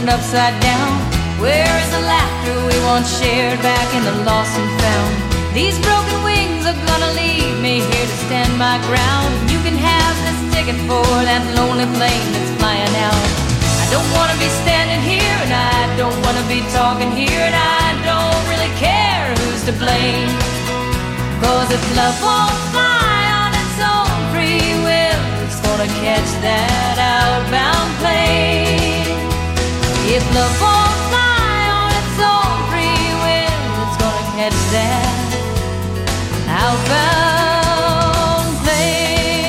turned upside down? Where is the laughter we once shared back in the lost and found? These broken wings are gonna leave me here to stand my ground. You can have this ticket for that lonely plane that's flying out. I don't wanna be standing here, and I don't wanna be talking here, and I don't really care who's to blame. 'Cause if love won't fly on its own free will, it's gonna catch that outbound plane. If love won't fly on its own free will, it's gonna catch that outbound plane.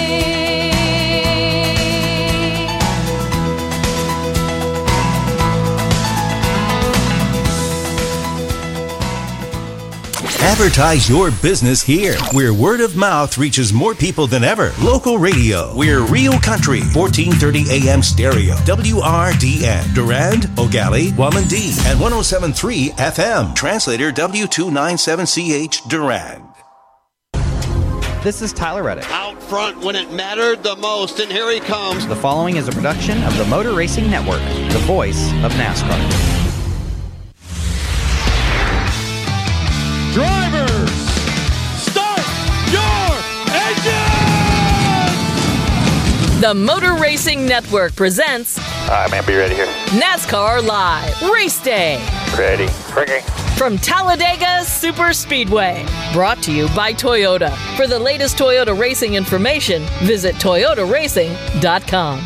Advertise your business here, where word of mouth reaches more people than ever. Local radio. We're Real Country, 1430 AM stereo. WRDN. Durand, Ogali, Wamandee, and 107.3 FM. Translator W297CH Durand. This is Tyler Reddick. Out front when it mattered the most, and here he comes. The following is a production of the Motor Racing Network, the voice of NASCAR. Drivers, start your engines! The Motor Racing Network presents... All right, man, be ready here. NASCAR Live Race Day. Ready. Rigging. From Talladega Superspeedway. Brought to you by Toyota. For the latest Toyota racing information, visit toyotaracing.com.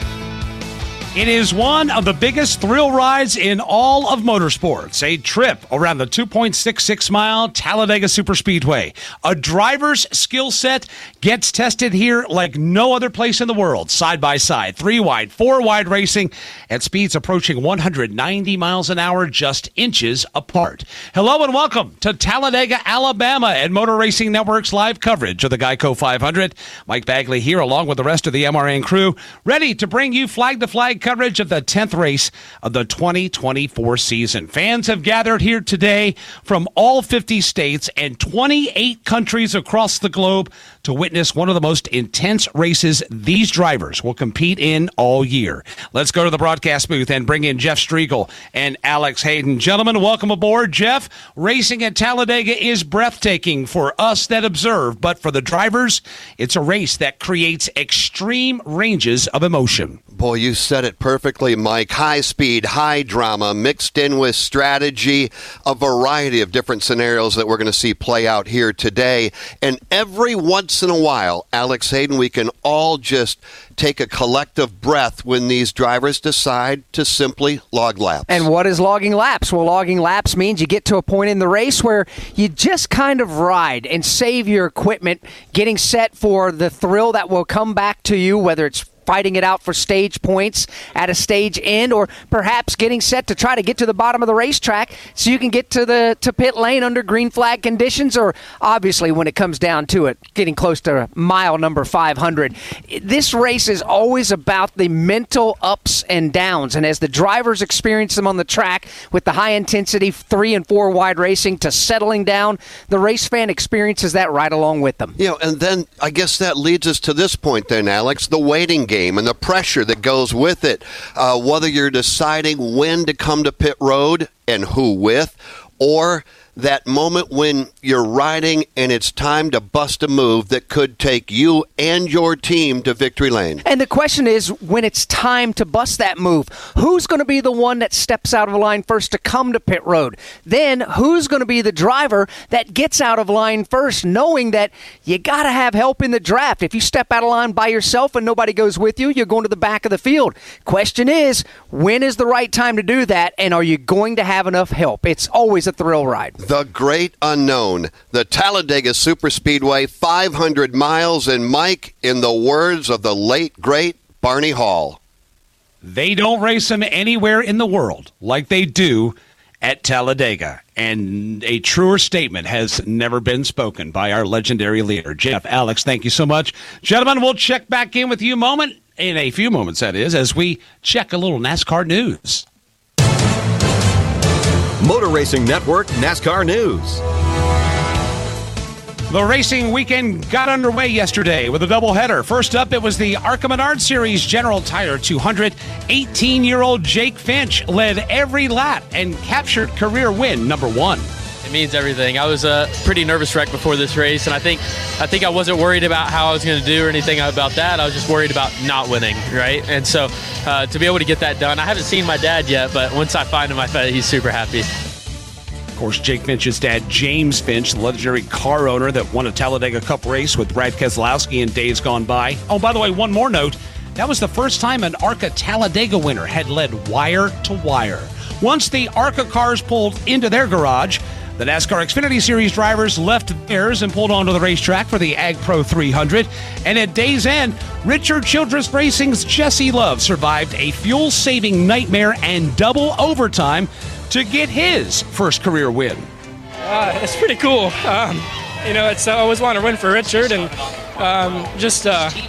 It is one of the biggest thrill rides in all of motorsports. A trip around the 2.66-mile Talladega Superspeedway. A driver's skill set gets tested here like no other place in the world. Side by side, 3-wide, 4-wide racing at speeds approaching 190 miles an hour, just inches apart. Hello and welcome to Talladega, Alabama, and Motor Racing Network's live coverage of the Geico 500. Mike Bagley here, along with the rest of the MRN crew, ready to bring you flag-to-flag coverage of the 10th race of the 2024 season. Fans have gathered here today from all 50 states and 28 countries across the globe to witness one of the most intense races these drivers will compete in all year. Let's go to the broadcast booth and bring in Jeff Striegel and Alex Hayden. Gentlemen, welcome aboard. Jeff, racing at Talladega is breathtaking for us that observe, but for the drivers, it's a race that creates extreme ranges of emotion. Boy, you said it perfectly, Mike. High speed, high drama, mixed in with strategy, a variety of different scenarios that we're going to see play out here today. And every once in a while, Alex Hayden, we can all just take a collective breath when these drivers decide to simply log laps. And what is logging laps? Well, logging laps means you get to a point in the race where you just kind of ride and save your equipment, getting set for the thrill that will come back to you, whether it's fighting it out for stage points at a stage end, or perhaps getting set to try to get to the bottom of the racetrack so you can get to pit lane under green flag conditions, or obviously when it comes down to it, getting close to mile number 500. This race is always about the mental ups and downs, and as the drivers experience them on the track with the high intensity 3 and 4 wide racing to settling down, the race fan experiences that right along with them. You know, and then I guess that leads us to this point then, Alex, the waiting game and the pressure that goes with it, whether you're deciding when to come to pit road and who with, or that moment when you're riding and it's time to bust a move that could take you and your team to victory lane. And the question is, when it's time to bust that move, who's going to be the one that steps out of line first to come to pit road? Then who's going to be the driver that gets out of line first, knowing that you got to have help in the draft? If you step out of line by yourself and nobody goes with you, you're going to the back of the field. Question is, when is the right time to do that, and are you going to have enough help? It's always a thrill ride. The great unknown, the Talladega Superspeedway, 500 miles, and Mike, in the words of the late, great Barney Hall, they don't race them anywhere in the world like they do at Talladega. And a truer statement has never been spoken by our legendary leader, Jeff. Alex, thank you so much. Gentlemen, we'll check back in with you in a few moments, that is, as we check a little NASCAR news. Motor Racing Network NASCAR News. The racing weekend got underway yesterday with a doubleheader. First up, it was the ARCA Menard Series General Tire 200. 18-year-old Jake Finch led every lap and captured career win number 1. It means everything. I was a pretty nervous wreck before this race, and I think I wasn't worried about how I was going to do or anything about that. I was just worried about not winning, right? And so to be able to get that done, I haven't seen my dad yet, but once I find him, I bet he's super happy. Of course, Jake Finch's dad, James Finch, the legendary car owner that won a Talladega Cup race with Brad Keselowski in days gone by. Oh, by the way, one more note. That was the first time an ARCA Talladega winner had led wire to wire. Once the ARCA cars pulled into their garage, the NASCAR Xfinity Series drivers left theirs and pulled onto the racetrack for the Ag Pro 300. And at day's end, Richard Childress Racing's Jesse Love survived a fuel-saving nightmare and double overtime to get his first career win. It's pretty cool. It's I always wanted to win for Richard, and just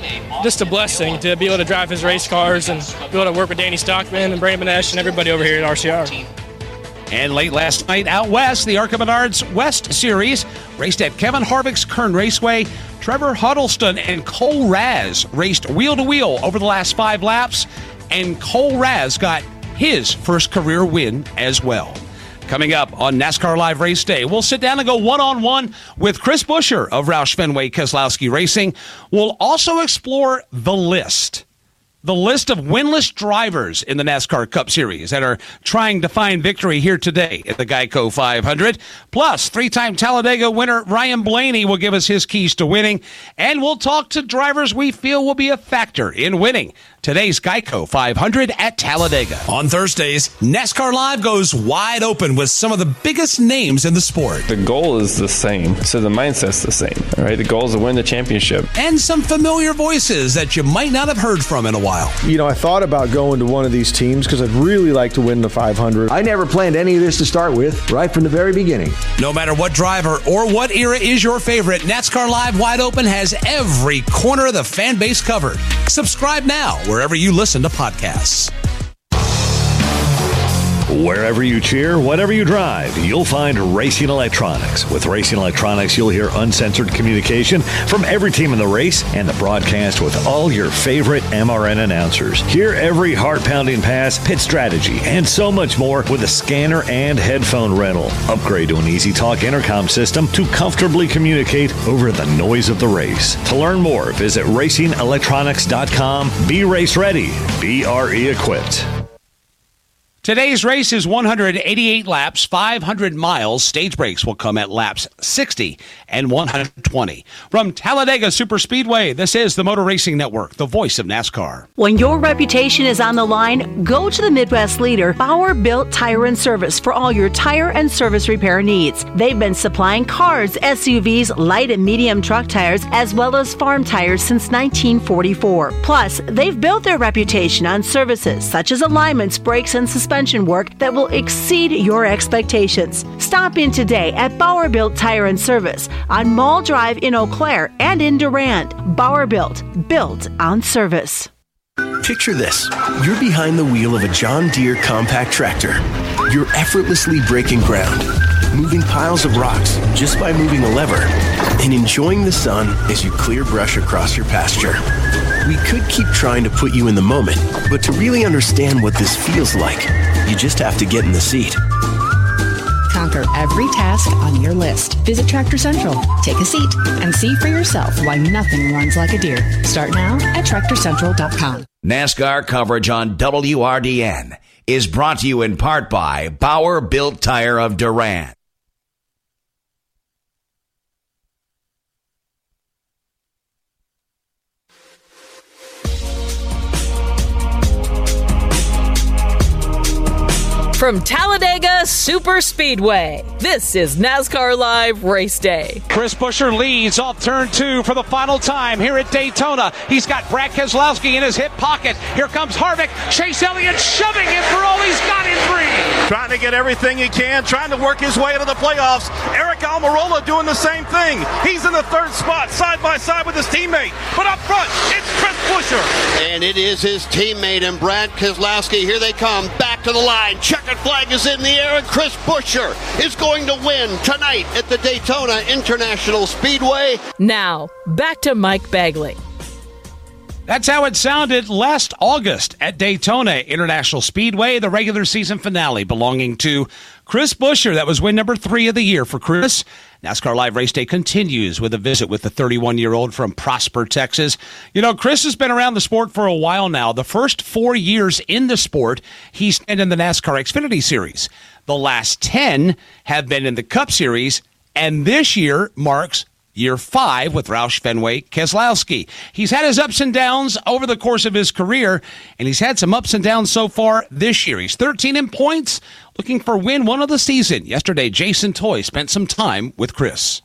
a blessing to be able to drive his race cars and be able to work with Danny Stockman and Brandon Benesh and everybody over here at RCR. And late last night out west, the ARCA Menards West Series raced at Kevin Harvick's Kern Raceway. Trevor Huddleston and Cole Raz raced wheel-to-wheel over the last 5 laps, and Cole Raz got his first career win as well. Coming up on NASCAR Live Race Day, we'll sit down and go one-on-one with Chris Buescher of Roush Fenway Keselowski Racing. We'll also explore the list of winless drivers in the NASCAR Cup Series that are trying to find victory here today at the Geico 500. Plus, 3-time Talladega winner Ryan Blaney will give us his keys to winning, and we'll talk to drivers we feel will be a factor in winning today's Geico 500 at Talladega. On Thursdays, NASCAR Live goes wide open with some of the biggest names in the sport. The goal is the same, so the mindset's the same, all right? The goal is to win the championship. And some familiar voices that you might not have heard from in a while. I thought about going to one of these teams because I'd really like to win the 500. I never planned any of this to start with, right from the very beginning. No matter what driver or what era is your favorite, NASCAR Live Wide Open has every corner of the fan base covered. Subscribe now wherever you listen to podcasts. Wherever you cheer, whatever you drive, you'll find Racing Electronics. With Racing Electronics, you'll hear uncensored communication from every team in the race and the broadcast with all your favorite MRN announcers. Hear every heart-pounding pass, pit strategy, and so much more with a scanner and headphone rental. Upgrade to an Easy Talk intercom system to comfortably communicate over the noise of the race. To learn more, visit RacingElectronics.com. Be race ready. Be RE equipped. Today's race is 188 laps, 500 miles. Stage breaks will come at laps 60 and 120. From Talladega Superspeedway, this is the Motor Racing Network, the voice of NASCAR. When your reputation is on the line, go to the Midwest leader, Bauer Built Tire and Service, for all your tire and service repair needs. They've been supplying cars, SUVs, light and medium truck tires, as well as farm tires since 1944. Plus, they've built their reputation on services such as alignments, brakes, and suspension work that will exceed your expectations. Stop in today at Bauer Built Tire and Service on Mall Drive in Eau Claire and in Durand. Bauer Built on service. Picture this. You're behind the wheel of a John Deere compact tractor. You're effortlessly breaking ground, moving piles of rocks just by moving a lever, and enjoying the sun as you clear brush across your pasture. We could keep trying to put you in the moment, but to really understand what this feels like, you just have to get in the seat. Conquer every task on your list. Visit Tractor Central, take a seat, and see for yourself why nothing runs like a Deere. Start now at TractorCentral.com. NASCAR coverage on WRDN is brought to you in part by Bauer Built Tire of Durand. From Talladega Superspeedway, this is NASCAR Live Race Day. Chris Buescher leads off turn 2 for the final time here at Daytona. He's got Brad Keselowski in his hip pocket. Here comes Harvick. Chase Elliott shoving it for all he's got in 3. Trying to get everything he can, trying to work his way into the playoffs. Eric Almirola doing the same thing. He's in the 3rd spot, side by side with his teammate. But up front, it's Chris Buescher. And it is his teammate and Brad Keselowski. Here they come, back to to the line. Checkered flag is in the air, and Chris Buescher is going to win tonight at the Daytona International Speedway. Now, back to Mike Bagley. That's how it sounded last August at Daytona International Speedway, the regular season finale belonging to Chris Buescher. That was win number 3 of the year for Chris. NASCAR Live Race Day continues with a visit with the 31-year-old from Prosper, Texas. You know, Chris has been around the sport for a while now. The first 4 years in the sport, he's been in the NASCAR Xfinity Series. The last 10 have been in the Cup Series, and this year marks year 5 with Roush Fenway Keselowski. He's had his ups and downs over the course of his career, and he's had some ups and downs so far this year. He's 13 in points, looking for win 1 of the season. Yesterday, Jason Toy spent some time with Chris.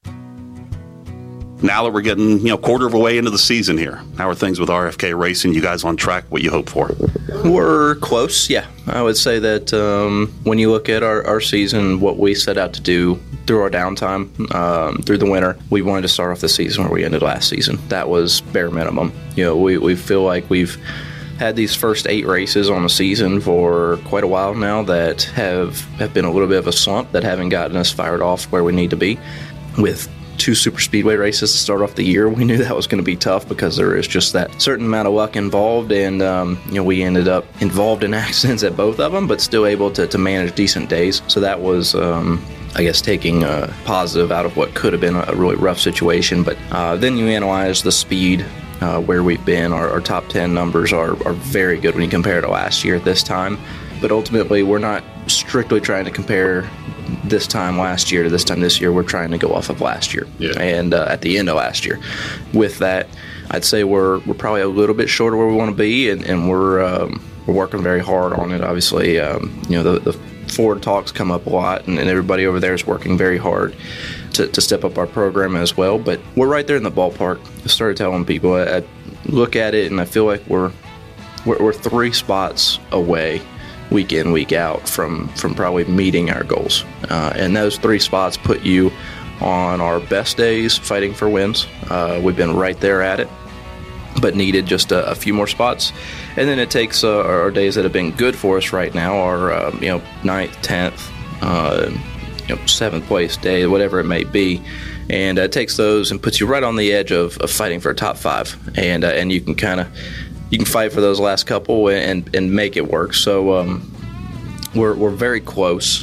Now that we're getting, quarter of a way into the season here, how are things with RFK Racing? You guys on track? What you hope for? We're close, yeah. I would say that when you look at our season, what we set out to do through our downtime, through the winter, we wanted to start off the season where we ended last season. That was bare minimum. We feel like we've had these first 8 races on the season for quite a while now that have been a little bit of a slump, that haven't gotten us fired off where we need to be. With 2 super speedway races to start off the year, we knew that was going to be tough because there is just that certain amount of luck involved, and we ended up involved in accidents at both of them, but still able to manage decent days. So that was taking a positive out of what could have been a really rough situation. But then you analyze the speed, where we've been. Our top 10 numbers are very good when you compare to last year at this time, but ultimately we're not strictly trying to compare this time last year to this time this year. We're trying to go off of last year, and at the end of last year. With that, I'd say we're probably a little bit short of where we want to be, and we're working very hard on it. Obviously, the Ford talks come up a lot, and everybody over there is working very hard to step up our program as well. But we're right there in the ballpark. I started telling people, I look at it and I feel like we're 3 spots away, week in, week out, from probably meeting our goals. And those 3 spots put you on our best days fighting for wins. We've been right there at it, but needed just a few more spots. And then it takes our days that have been good for us right now, our 9th, 10th, 7th place day, whatever it may be. And it takes those and puts you right on the edge of fighting for a top 5. And you can fight for those last couple and make it work. So we're very close.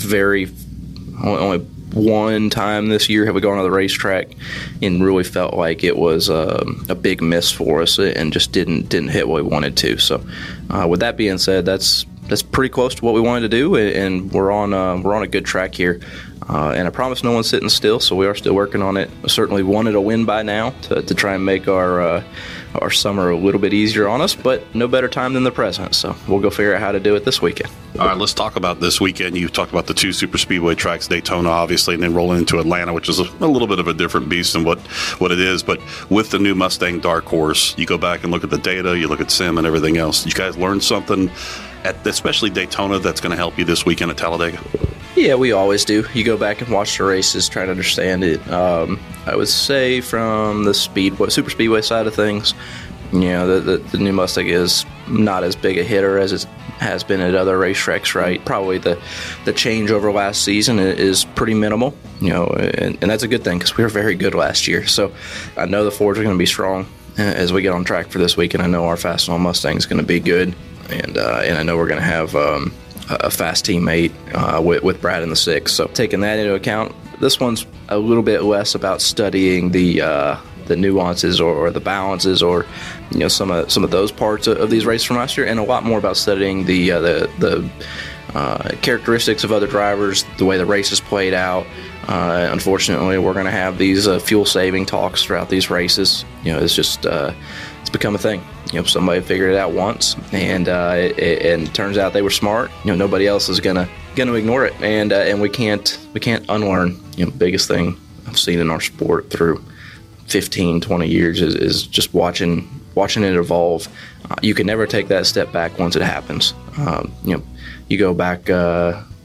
Only one time this year have we gone to the racetrack and really felt like it was a big miss for us and just didn't hit what we wanted to. So with that being said, that's pretty close to what we wanted to do, and we're on a good track here. And I promise no one's sitting still, so we are still working on it. I certainly wanted a win by now to try and make our summer a little bit easier on us, but no better time than the present. So we'll go figure out how to do it this weekend. All right, let's talk about this weekend. You talked about the 2 super speedway tracks, Daytona, obviously, and then rolling into Atlanta, which is a little bit of a different beast than what it is. But with the new Mustang Dark Horse, you go back and look at the data, you look at sim and everything else. You guys learned something at especially Daytona that's going to help you this weekend at Talladega? Yeah, we always do. You go back and watch the races, try to understand it. I would say from the super speedway side of things, the new Mustang is not as big a hitter as it has been at other racetracks, right? Probably the change over last season is pretty minimal, and that's a good thing because we were very good last year. So I know the Fords are going to be strong as we get on track for this week, and I know our Fastenal Mustang is going to be good, and I know we're going to have a fast teammate with Brad in the 6. So taking that into account, this one's a little bit less about studying the nuances or the balances or some of those parts of these races from last year, and a lot more about studying the characteristics of other drivers, the way the races played out. Unfortunately, we're going to have these fuel saving talks throughout these races. It's just it's become a thing. Somebody figured it out once, and it turns out they were smart. Nobody else is gonna ignore it, and we can't unlearn. Biggest thing I've seen in our sport through 15, 20 years is just watching it evolve. You can never take that step back once it happens. You go back,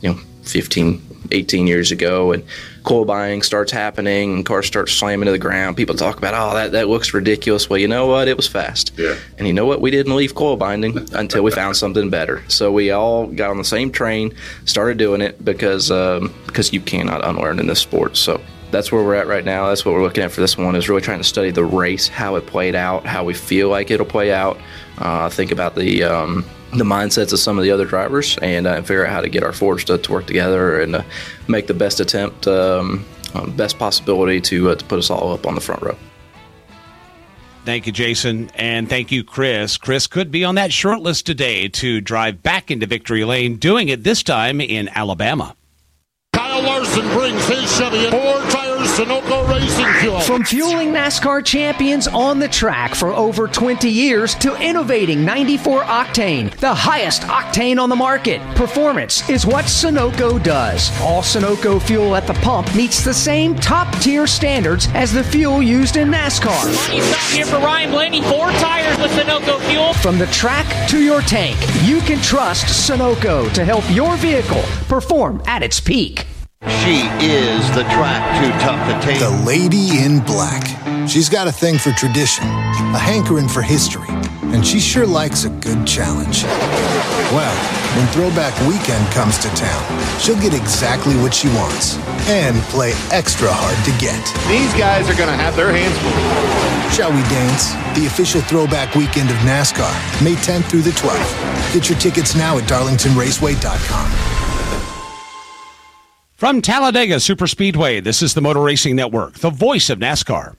15, 18 years ago, and coil binding starts happening and cars start slamming to the ground. People talk about, oh, that looks ridiculous. Well, you know what? It was fast. Yeah. And you know what? We didn't leave coil binding until we found something better. So we all got on the same train, started doing it because you cannot unlearn in this sport. So that's where we're at right now. That's what we're looking at for this one, is really trying to study the race, how it played out, how we feel like it'll play out. Think about the mindsets of some of the other drivers, and figure out how to get our Fords to work together and make the best attempt, best possibility to put us all up on the front row. Thank you, Jason, and thank you, Chris. Chris could be on that short list today to drive back into victory lane, doing it this time in Alabama. Kyle Larson brings his Chevy in. Ford tires, Sunoco Racing Fuel. From fueling NASCAR champions on the track for over 20 years to innovating 94 octane, the highest octane on the market, performance is what Sunoco does. All Sunoco fuel at the pump meets the same top-tier standards as the fuel used in NASCAR. Money stop here for Ryan Blaney. 4 tires with Sunoco fuel. From the track to your tank, you can trust Sunoco to help your vehicle perform at its peak. She is the track too tough to take. The Lady in Black. She's got a thing for tradition, a hankering for history, and she sure likes a good challenge. Well, when Throwback Weekend comes to town, she'll get exactly what she wants and play extra hard to get. These guys are going to have their hands full. Shall we dance? The official Throwback Weekend of NASCAR, May 10th through the 12th. Get your tickets now at DarlingtonRaceway.com. From Talladega Superspeedway, this is the Motor Racing Network, the voice of NASCAR.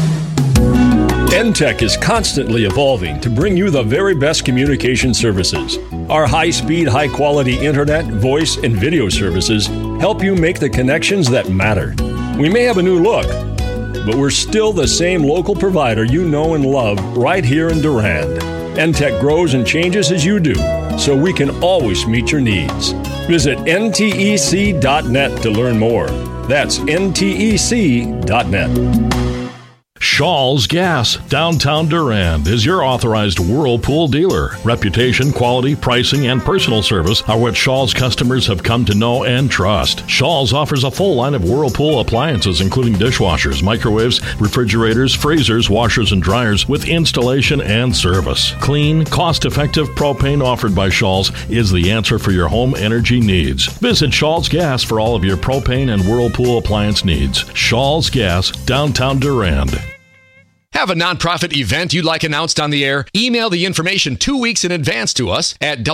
NTEC is constantly evolving to bring you the very best communication services. Our high-speed, high-quality internet, voice, and video services help you make the connections that matter. We may have a new look, but we're still the same local provider you know and love right here in Durand. NTEC grows and changes as you do, so we can always meet your needs. Visit ntec.net to learn more. That's ntec.net. Shaw's Gas, downtown Durand, is your authorized Whirlpool dealer. Reputation, quality, pricing, and personal service are what Shaw's customers have come to know and trust. Shaw's offers a full line of Whirlpool appliances, including dishwashers, microwaves, refrigerators, freezers, washers, and dryers, with installation and service. Clean, cost-effective propane offered by Shaw's is the answer for your home energy needs. Visit Shaw's Gas for all of your propane and Whirlpool appliance needs. Shaw's Gas, downtown Durand. Have a nonprofit event you'd like announced on the air? Email the information 2 weeks in advance to us at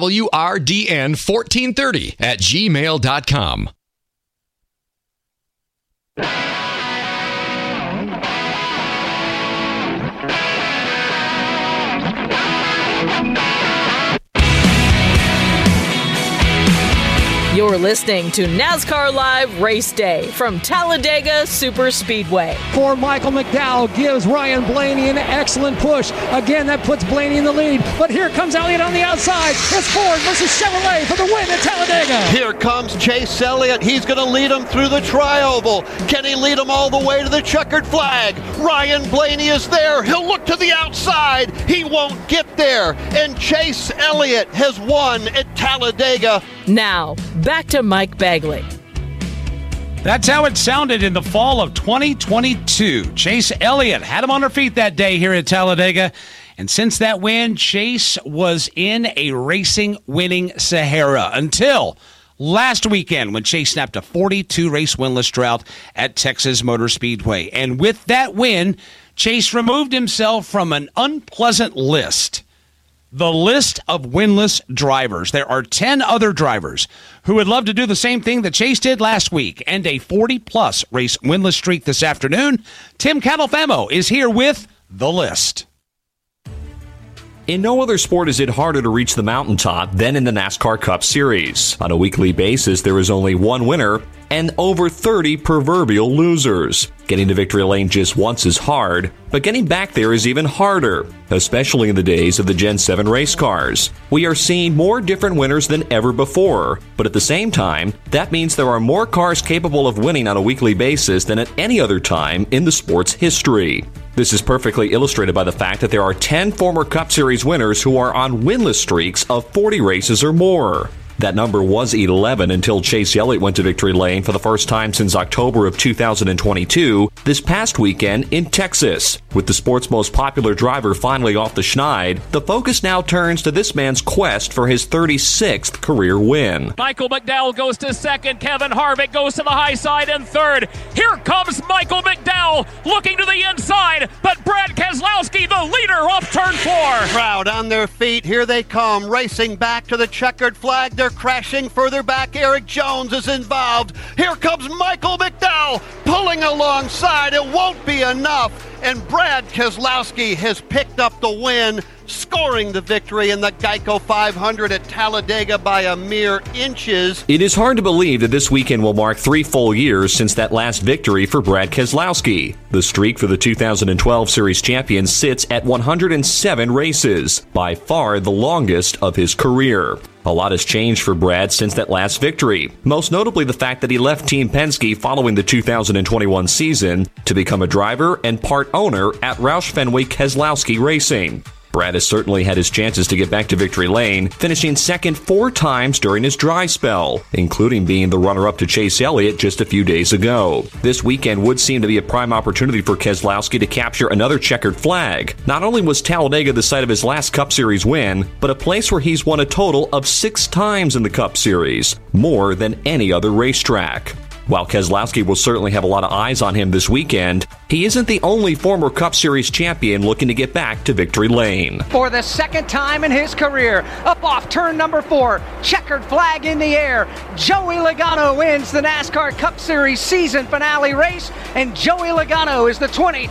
wrdn1430@gmail.com. You're listening to NASCAR Live Race Day from Talladega Superspeedway. For Michael McDowell gives Ryan Blaney an excellent push. Again, that puts Blaney in the lead. But here comes Elliott on the outside. It's Ford versus Chevrolet for the win at Talladega. Here comes Chase Elliott. He's going to lead him through the tri-oval. Can he lead him all the way to the checkered flag? Ryan Blaney is there. He'll look to the outside. He won't get there. And Chase Elliott has won at Talladega. Now, back to Mike Bagley. That's how it sounded in the fall of 2022. Chase Elliott had him on her feet that day here at Talladega. And since that win, Chase was in a racing-winning Sahara until last weekend when Chase snapped a 42-race winless drought at Texas Motor Speedway. And with that win, Chase removed himself from an unpleasant list. The list of winless drivers. There are 10 other drivers who would love to do the same thing that Chase did last week and a 40-plus race winless streak this afternoon. Tim Catalfamo is here with the list. In no other sport is it harder to reach the mountaintop than in the NASCAR Cup Series. On a weekly basis, there is only one winner and over 30 proverbial losers. Getting to victory lane just once is hard, but getting back there is even harder, especially in the days of the Gen 7 race cars. We are seeing more different winners than ever before, but at the same time, that means there are more cars capable of winning on a weekly basis than at any other time in the sport's history. This is perfectly illustrated by the fact that there are 10 former Cup Series winners who are on winless streaks of 40 races or more. That number was 11 until Chase Elliott went to victory lane for the first time since October of 2022 this past weekend in Texas. With the sport's most popular driver finally off the schneid, the focus now turns to this man's quest for his 36th career win. Michael McDowell goes to second. Kevin Harvick goes to the high side in third. Here comes Michael McDowell looking to the inside, but Brad Keselowski, the leader, off turn 4. Crowd on their feet. Here they come, racing back to the checkered flag. They're crashing further back. Eric Jones is involved. Here comes Michael McDowell pulling alongside. It won't be enough. And Brad Keselowski has picked up the win, scoring the victory in the Geico 500 at Talladega by a mere inches. It is hard to believe that this weekend will mark 3 full years since that last victory for Brad Keselowski. The streak for the 2012 Series champion sits at 107 races, by far the longest of his career. A lot has changed for Brad since that last victory, most notably the fact that he left Team Penske following the 2021 season to become a driver and part owner at Roush Fenway Keselowski Racing. Brad has certainly had his chances to get back to victory lane, finishing second 4 times during his dry spell, including being the runner-up to Chase Elliott just a few days ago. This weekend would seem to be a prime opportunity for Keselowski to capture another checkered flag. Not only was Talladega the site of his last Cup Series win, but a place where he's won a total of 6 times in the Cup Series, more than any other racetrack. While Keselowski will certainly have a lot of eyes on him this weekend, he isn't the only former Cup Series champion looking to get back to victory lane. For the second time in his career, up off turn number 4, checkered flag in the air. Joey Logano wins the NASCAR Cup Series season finale race, and Joey Logano is the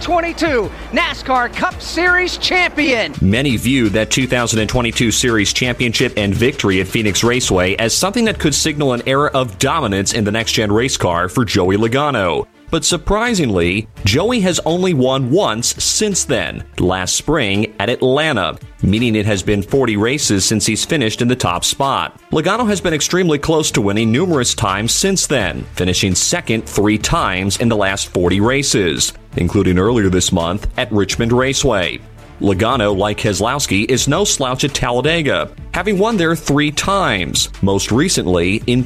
2022 NASCAR Cup Series champion. Many viewed that 2022 Series championship and victory at Phoenix Raceway as something that could signal an era of dominance in the next-gen race car for Joey Logano. But surprisingly, Joey has only won once since then, last spring at Atlanta, meaning it has been 40 races since he's finished in the top spot. Logano has been extremely close to winning numerous times since then, finishing second 3 times in the last 40 races, including earlier this month at Richmond Raceway. Logano, like Keselowski, is no slouch at Talladega, having won there 3 times, most recently in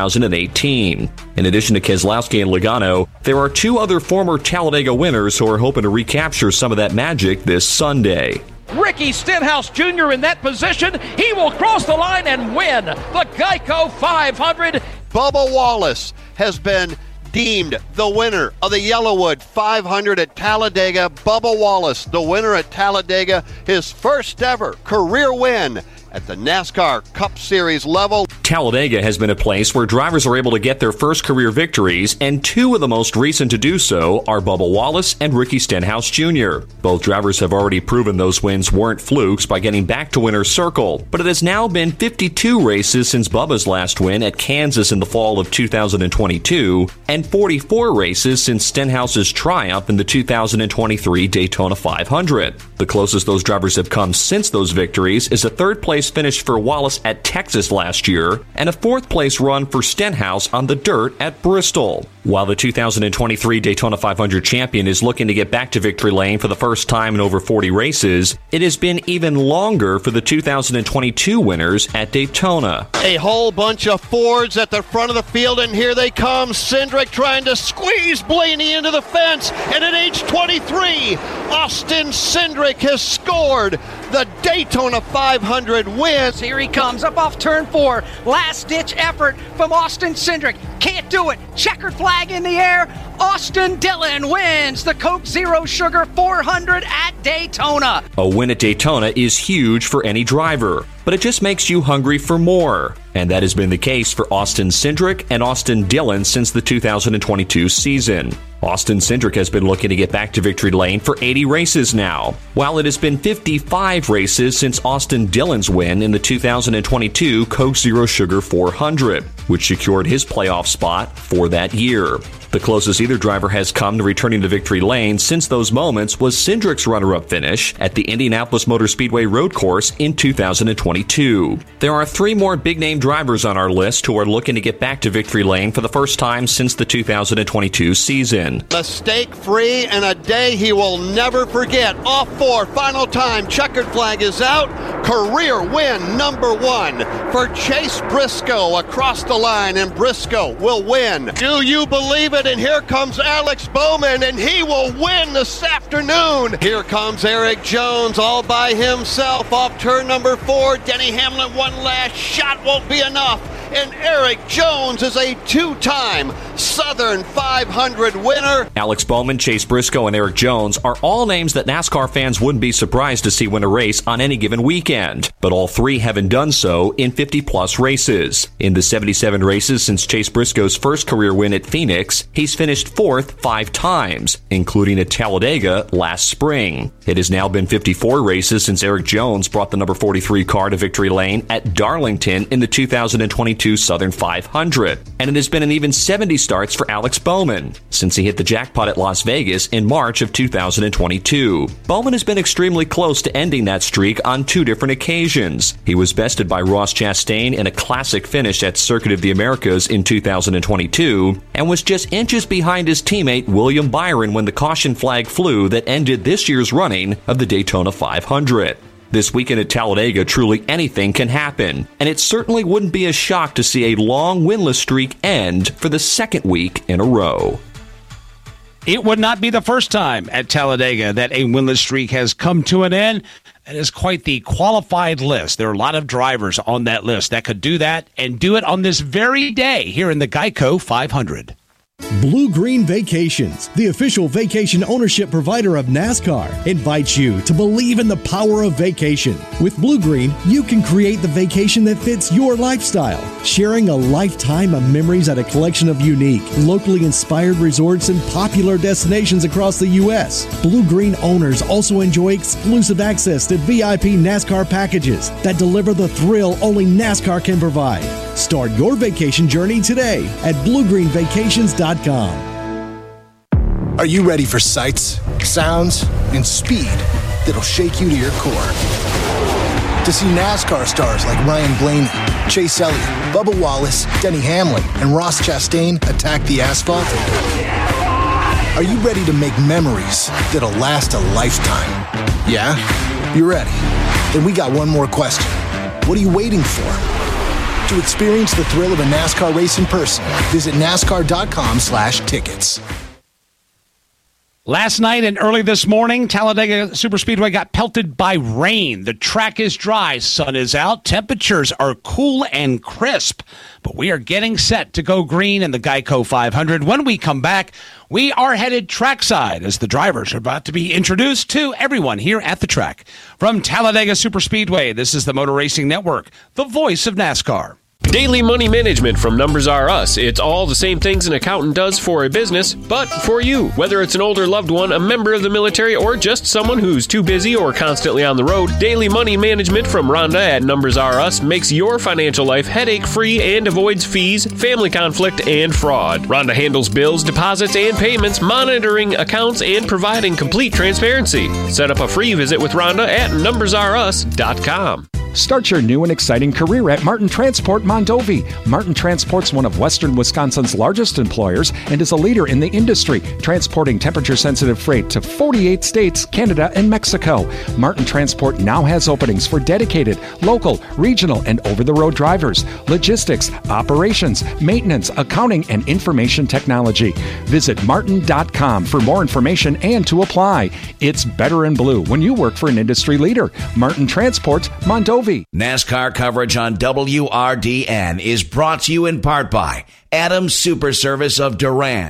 2018. In addition to Keselowski and Logano, there are 2 other former Talladega winners who are hoping to recapture some of that magic this Sunday. Ricky Stenhouse Jr. in that position. He will cross the line and win the Geico 500. Bubba Wallace has been deemed the winner of the Yellowwood 500 at Talladega. Bubba Wallace, the winner at Talladega, his first ever career win at the NASCAR Cup Series level. Talladega has been a place where drivers are able to get their first career victories, and 2 of the most recent to do so are Bubba Wallace and Ricky Stenhouse Jr. Both drivers have already proven those wins weren't flukes by getting back to winner's circle, but it has now been 52 races since Bubba's last win at Kansas in the fall of 2022, and 44 races since Stenhouse's triumph in the 2023 Daytona 500. The closest those drivers have come since those victories is a 3rd place finish for Wallace at Texas last year, and a 4th place run for Stenhouse on the dirt at Bristol. While the 2023 Daytona 500 champion is looking to get back to victory lane for the first time in over 40 races, it has been even longer for the 2022 winners at Daytona. A whole bunch of Fords at the front of the field, and here they come. Cindric trying to squeeze Blaney into the fence, and at age 23, Austin Cindric has scored the Daytona 500 win. Here he comes up off turn 4. Last-ditch effort from Austin Cindric. Can't do it. Checkered flag in the air. Austin Dillon wins the Coke Zero Sugar 400 at Daytona. A win at Daytona is huge for any driver, but it just makes you hungry for more. And that has been the case for Austin Cindric and Austin Dillon since the 2022 season. Austin Cindric has been looking to get back to victory lane for 80 races now, while it has been 55 races since Austin Dillon's win in the 2022 Coke Zero Sugar 400, which secured his playoff spot for that year. The closest either driver has come to returning to victory lane since those moments was Cindric's runner-up finish at the Indianapolis Motor Speedway road course in 2022. There are 3 more big-name drivers on our list who are looking to get back to victory lane for the first time since the 2022 season. Mistake-free and a day he will never forget. Off 4, final time, checkered flag is out. Career win number 1 for Chase Briscoe across the line, and Briscoe will win. Do you believe it? And here comes Alex Bowman, and he will win this afternoon. Here comes Eric Jones all by himself off turn number 4. Denny Hamlin, one last shot won't be enough. And Eric Jones is a two-time Southern 500 winner. Alex Bowman, Chase Briscoe, and Eric Jones are all names that NASCAR fans wouldn't be surprised to see win a race on any given weekend. But all three haven't done so in 50-plus races. In the 77 races since Chase Briscoe's first career win at Phoenix, he's finished fourth 5 times, including at Talladega last spring. It has now been 54 races since Eric Jones brought the number 43 car to victory lane at Darlington in the 2022 Southern 500. And it has been an even 70 starts for Alex Bowman since he hit the jackpot at Las Vegas in March of 2022. Bowman has been extremely close to ending that streak on 2 different occasions. He was bested by Ross Chastain in a classic finish at Circuit of the Americas in 2022 and was just inches behind his teammate William Byron when the caution flag flew that ended this year's running of the Daytona 500. This weekend at Talladega, truly anything can happen, and it certainly wouldn't be a shock to see a long winless streak end for the second week in a row. It would not be the first time at Talladega that a winless streak has come to an end. That is quite the qualified list. There are a lot of drivers on that list that could do that and do it on this very day here in the Geico 500. Blue Green Vacations, the official vacation ownership provider of NASCAR, invites you to believe in the power of vacation. With Blue Green, you can create the vacation that fits your lifestyle, sharing a lifetime of memories at a collection of unique, locally inspired resorts and popular destinations across the U.S. Blue Green owners also enjoy exclusive access to VIP NASCAR packages that deliver the thrill only NASCAR can provide. Start your vacation journey today at BlueGreenVacations.com. Are you ready for sights, sounds, and speed that'll shake you to your core? To see NASCAR stars like Ryan Blaney, Chase Elliott, Bubba Wallace, Denny Hamlin, and Ross Chastain attack the asphalt? Are you ready to make memories that'll last a lifetime? Yeah? You're ready. Then we got one more question. What are you waiting for? To experience the thrill of a NASCAR race in person, visit NASCAR.com/tickets. Last night and early this morning, Talladega Superspeedway got pelted by rain. The track is dry, sun is out, temperatures are cool and crisp. But we are getting set to go green in the Geico 500. When we come back, we are headed trackside as the drivers are about to be introduced to everyone here at the track. From Talladega Superspeedway, this is the Motor Racing Network, the voice of NASCAR. Daily Money Management from Numbers R Us. It's all the same things an accountant does for a business, but for you. Whether it's an older loved one, a member of the military, or just someone who's too busy or constantly on the road, Daily Money Management from Rhonda at Numbers R Us makes your financial life headache-free and avoids fees, family conflict, and fraud. Rhonda handles bills, deposits, and payments, monitoring accounts, and providing complete transparency. Set up a free visit with Rhonda at numbersrus.com. Start your new and exciting career at Martin Transport Mondovi. Martin Transport's one of Western Wisconsin's largest employers and is a leader in the industry, transporting temperature-sensitive freight to 48 states, Canada, and Mexico. Martin Transport now has openings for dedicated, local, regional, and over-the-road drivers, logistics, operations, maintenance, accounting, and information technology. Visit martin.com for more information and to apply. It's better in blue when you work for an industry leader. Martin Transport Mondovi. NASCAR coverage on WRDN is brought to you in part by Adams Super Service of Durant.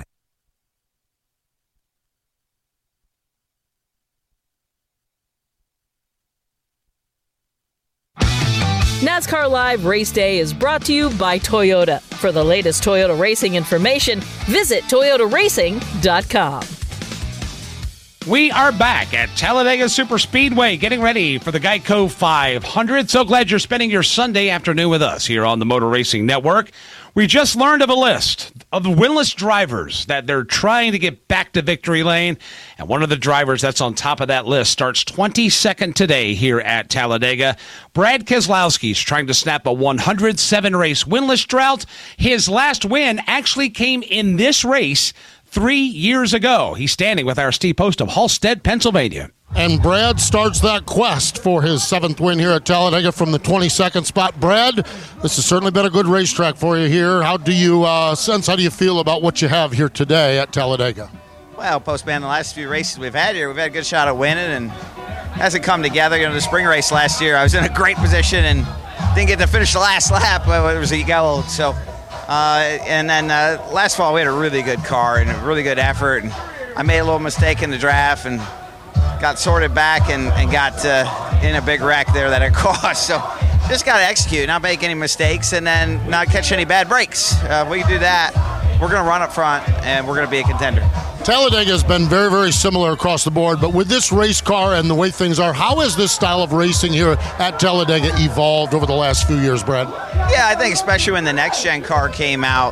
NASCAR Live Race Day is brought to you by Toyota. For the latest Toyota racing information, visit toyotaracing.com. We are back at Talladega Superspeedway, getting ready for the Geico 500. So glad you're spending your Sunday afternoon with us here on the Motor Racing Network. We just learned of a list of the winless drivers that they're trying to get back to victory lane. And one of the drivers that's on top of that list starts 22nd today here at Talladega. Brad Keselowski's trying to snap a 107-race winless drought. His last win actually came in this race 3 years ago. He's standing with our Steve Post of Halstead, Pennsylvania. And Brad starts that quest for his 7th win here at Talladega from the 22nd spot. Brad, this has certainly been a good racetrack for you here. How do you how do you feel about what you have here today at Talladega? Well, Postman, the last few races we've had here, we've had a good shot at winning, and hasn't come together. The spring race last year, I was in a great position and didn't get to finish the last lap. It was a yellow, so and then last fall we had a really good car and a really good effort. And I made a little mistake in the draft and got sorted back and got in a big wreck there that it cost. So just got to execute, not make any mistakes, and then not catch any bad breaks. If we do that, we're going to run up front, and we're going to be a contender. Talladega has been very, very similar across the board, but with this race car and the way things are, how has this style of racing here at Talladega evolved over the last few years, Brad? Yeah, I think especially when the next-gen car came out,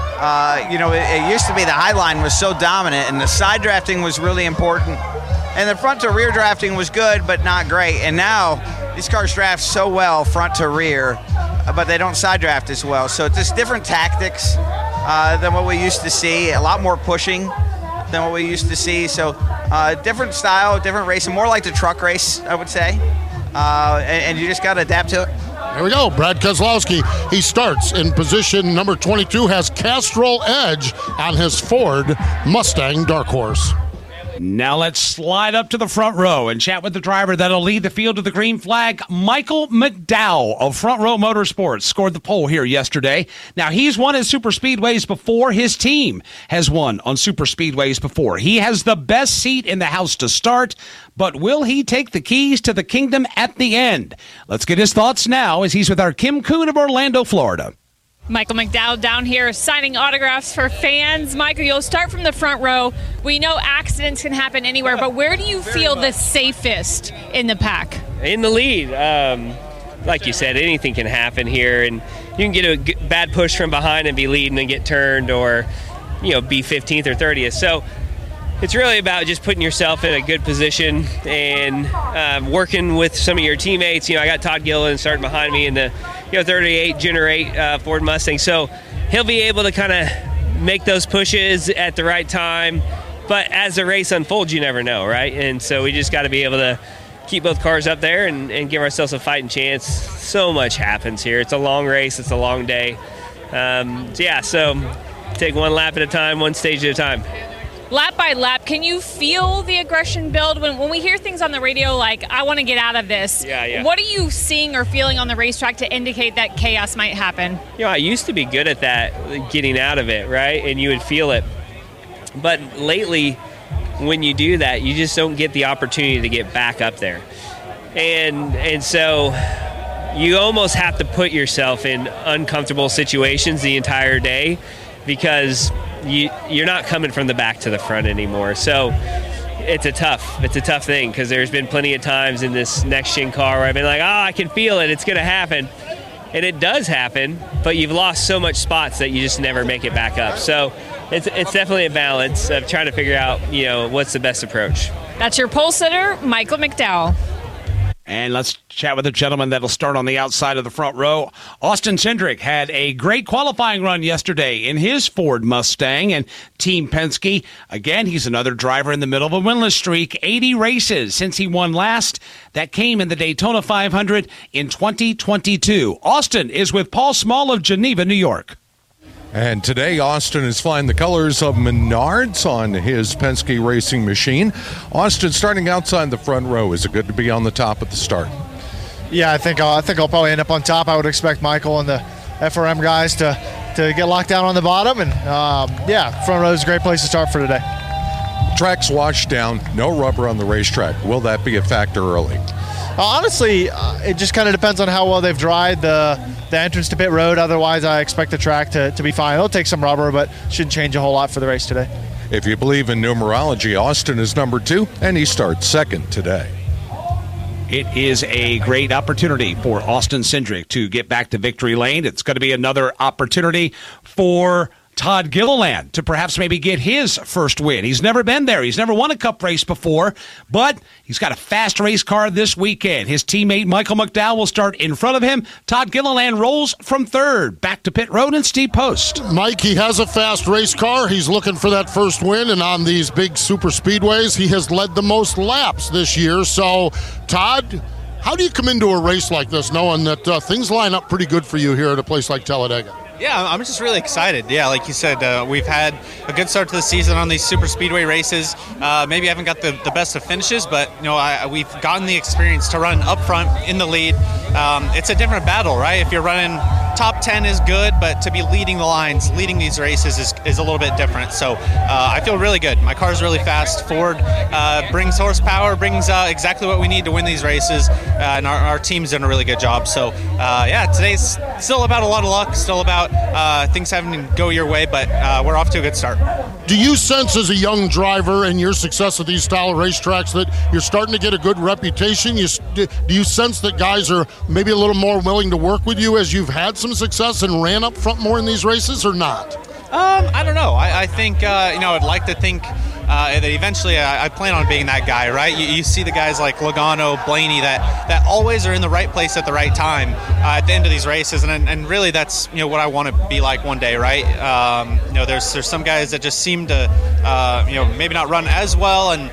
it used to be the Highline was so dominant, and the side drafting was really important. And the front to rear drafting was good, but not great. And now these cars draft so well front to rear, but they don't side draft as well. So it's just different tactics than what we used to see. A lot more pushing than what we used to see. So different style, different racing, more like the truck race, I would say. And you just got to adapt to it. There we go. Brad Keselowski, he starts in position number 22, has Castrol Edge on his Ford Mustang Dark Horse. Now let's slide up to the front row and chat with the driver that'll lead the field to the green flag. Michael McDowell of Front Row Motorsports scored the pole here yesterday. Now, he's won at super speedways before. His team has won on super speedways before. He has the best seat in the house to start, but will he take the keys to the kingdom at the end? Let's get his thoughts now as he's with our Kim Kuhn of Orlando, Florida. Michael McDowell down here signing autographs for fans. Michael, you'll start from the front row. We know accidents can happen anywhere, but where do you feel the safest in the pack? In the lead. Like you said, anything can happen here, and you can get a bad push from behind and be leading and get turned, or be 15th or 30th. So it's really about just putting yourself in a good position and working with some of your teammates. I got Todd Gilliland starting behind me in the 38 Gen 8 Ford Mustang. So he'll be able to kind of make those pushes at the right time. But as the race unfolds, you never know, right? And so we just got to be able to keep both cars up there and give ourselves a fighting chance. So much happens here. It's a long race. It's a long day. So take one lap at a time, one stage at a time. Lap by lap, can you feel the aggression build? When we hear things on the radio like, I want to get out of this, what are you seeing or feeling on the racetrack to indicate that chaos might happen? I used to be good at that, getting out of it, right? And you would feel it. But lately, when you do that, you just don't get the opportunity to get back up there. And so you almost have to put yourself in uncomfortable situations the entire day, because you're not coming from the back to the front anymore. So it's a tough thing, because there's been plenty of times in this next-gen car where I've been like, I can feel it, it's going to happen. And it does happen, but you've lost so much spots that you just never make it back up. So it's definitely a balance of trying to figure out, what's the best approach. That's your pole sitter, Michael McDowell. And let's chat with a gentleman that'll start on the outside of the front row. Austin Cindric had a great qualifying run yesterday in his Ford Mustang and Team Penske. Again, he's another driver in the middle of a winless streak. 80 races since he won last. That came in the Daytona 500 in 2022. Austin is with Paul Small of Geneva, New York. And today, Austin is flying the colors of Menards on his Penske racing machine. Austin, starting outside the front row, is it good to be on the top at the start? Yeah, I think I'll probably end up on top. I would expect Michael and the FRM guys to get locked down on the bottom. And, front row is a great place to start for today. Track's washed down, no rubber on the racetrack. Will that be a factor early? Honestly, it just kind of depends on how well they've dried the entrance to pit road. Otherwise, I expect the track to be fine. It'll take some rubber, but shouldn't change a whole lot for the race today. If you believe in numerology, Austin is number 2, and he starts second today. It is a great opportunity for Austin Cindric to get back to victory lane. It's going to be another opportunity for Todd Gilliland to perhaps maybe get his first win. He's never been there. He's never won a Cup race before, but he's got a fast race car this weekend. His teammate Michael McDowell will start in front of him. Todd Gilliland rolls from third. Back to pit road and Steve Post. Mike, he has a fast race car. He's looking for that first win, and on these big super speedways, he has led the most laps this year. So, Todd, how do you come into a race like this knowing that things line up pretty good for you here at a place like Talladega? Yeah, I'm just really excited. Yeah, like you said, we've had a good start to the season on these super speedway races. Maybe I haven't got the best of finishes, but we've gotten the experience to run up front in the lead. It's a different battle, right? If you're running top 10 is good, but to be leading the lines, leading these races is a little bit different. So I feel really good. My car's really fast. Ford brings horsepower, brings exactly what we need to win these races, and our team's done a really good job. So today's still about a lot of luck, still about things having to go your way, but we're off to a good start. Do you sense as a young driver and your success at these style of racetracks that you're starting to get a good reputation? Do you sense that guys are maybe a little more willing to work with you as you've had some success and ran up front more in these races, or not? I don't know. I think, I'd like to think that eventually I plan on being that guy, right? You see the guys like Logano, Blaney that always are in the right place at the right time at the end of these races, and really that's what I want to be like one day, right? There's some guys that just seem to maybe not run as well, and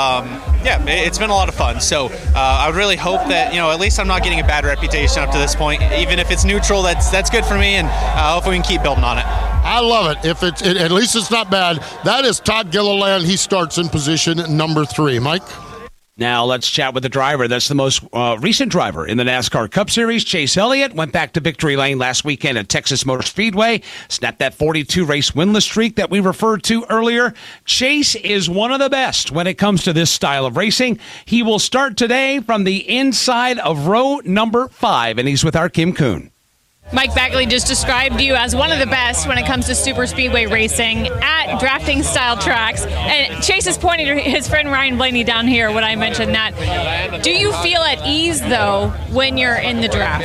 it's been a lot of fun. So I would really hope that at least I'm not getting a bad reputation up to this point. Even if it's neutral, that's good for me, and hopefully we can keep building on it. I love it. If at least it's not bad. That is Todd Gilliland. He starts in position number 3. Mike? Now let's chat with the driver. That's the most recent driver in the NASCAR Cup Series. Chase Elliott went back to victory lane last weekend at Texas Motor Speedway. Snapped that 42-race winless streak that we referred to earlier. Chase is one of the best when it comes to this style of racing. He will start today from the inside of row number 5, and he's with our Kim Kuhn. Mike Bagley just described you as one of the best when it comes to super speedway racing at drafting style tracks. And Chase is pointing to his friend Ryan Blaney down here when I mentioned that. Do you feel at ease, though, when you're in the draft?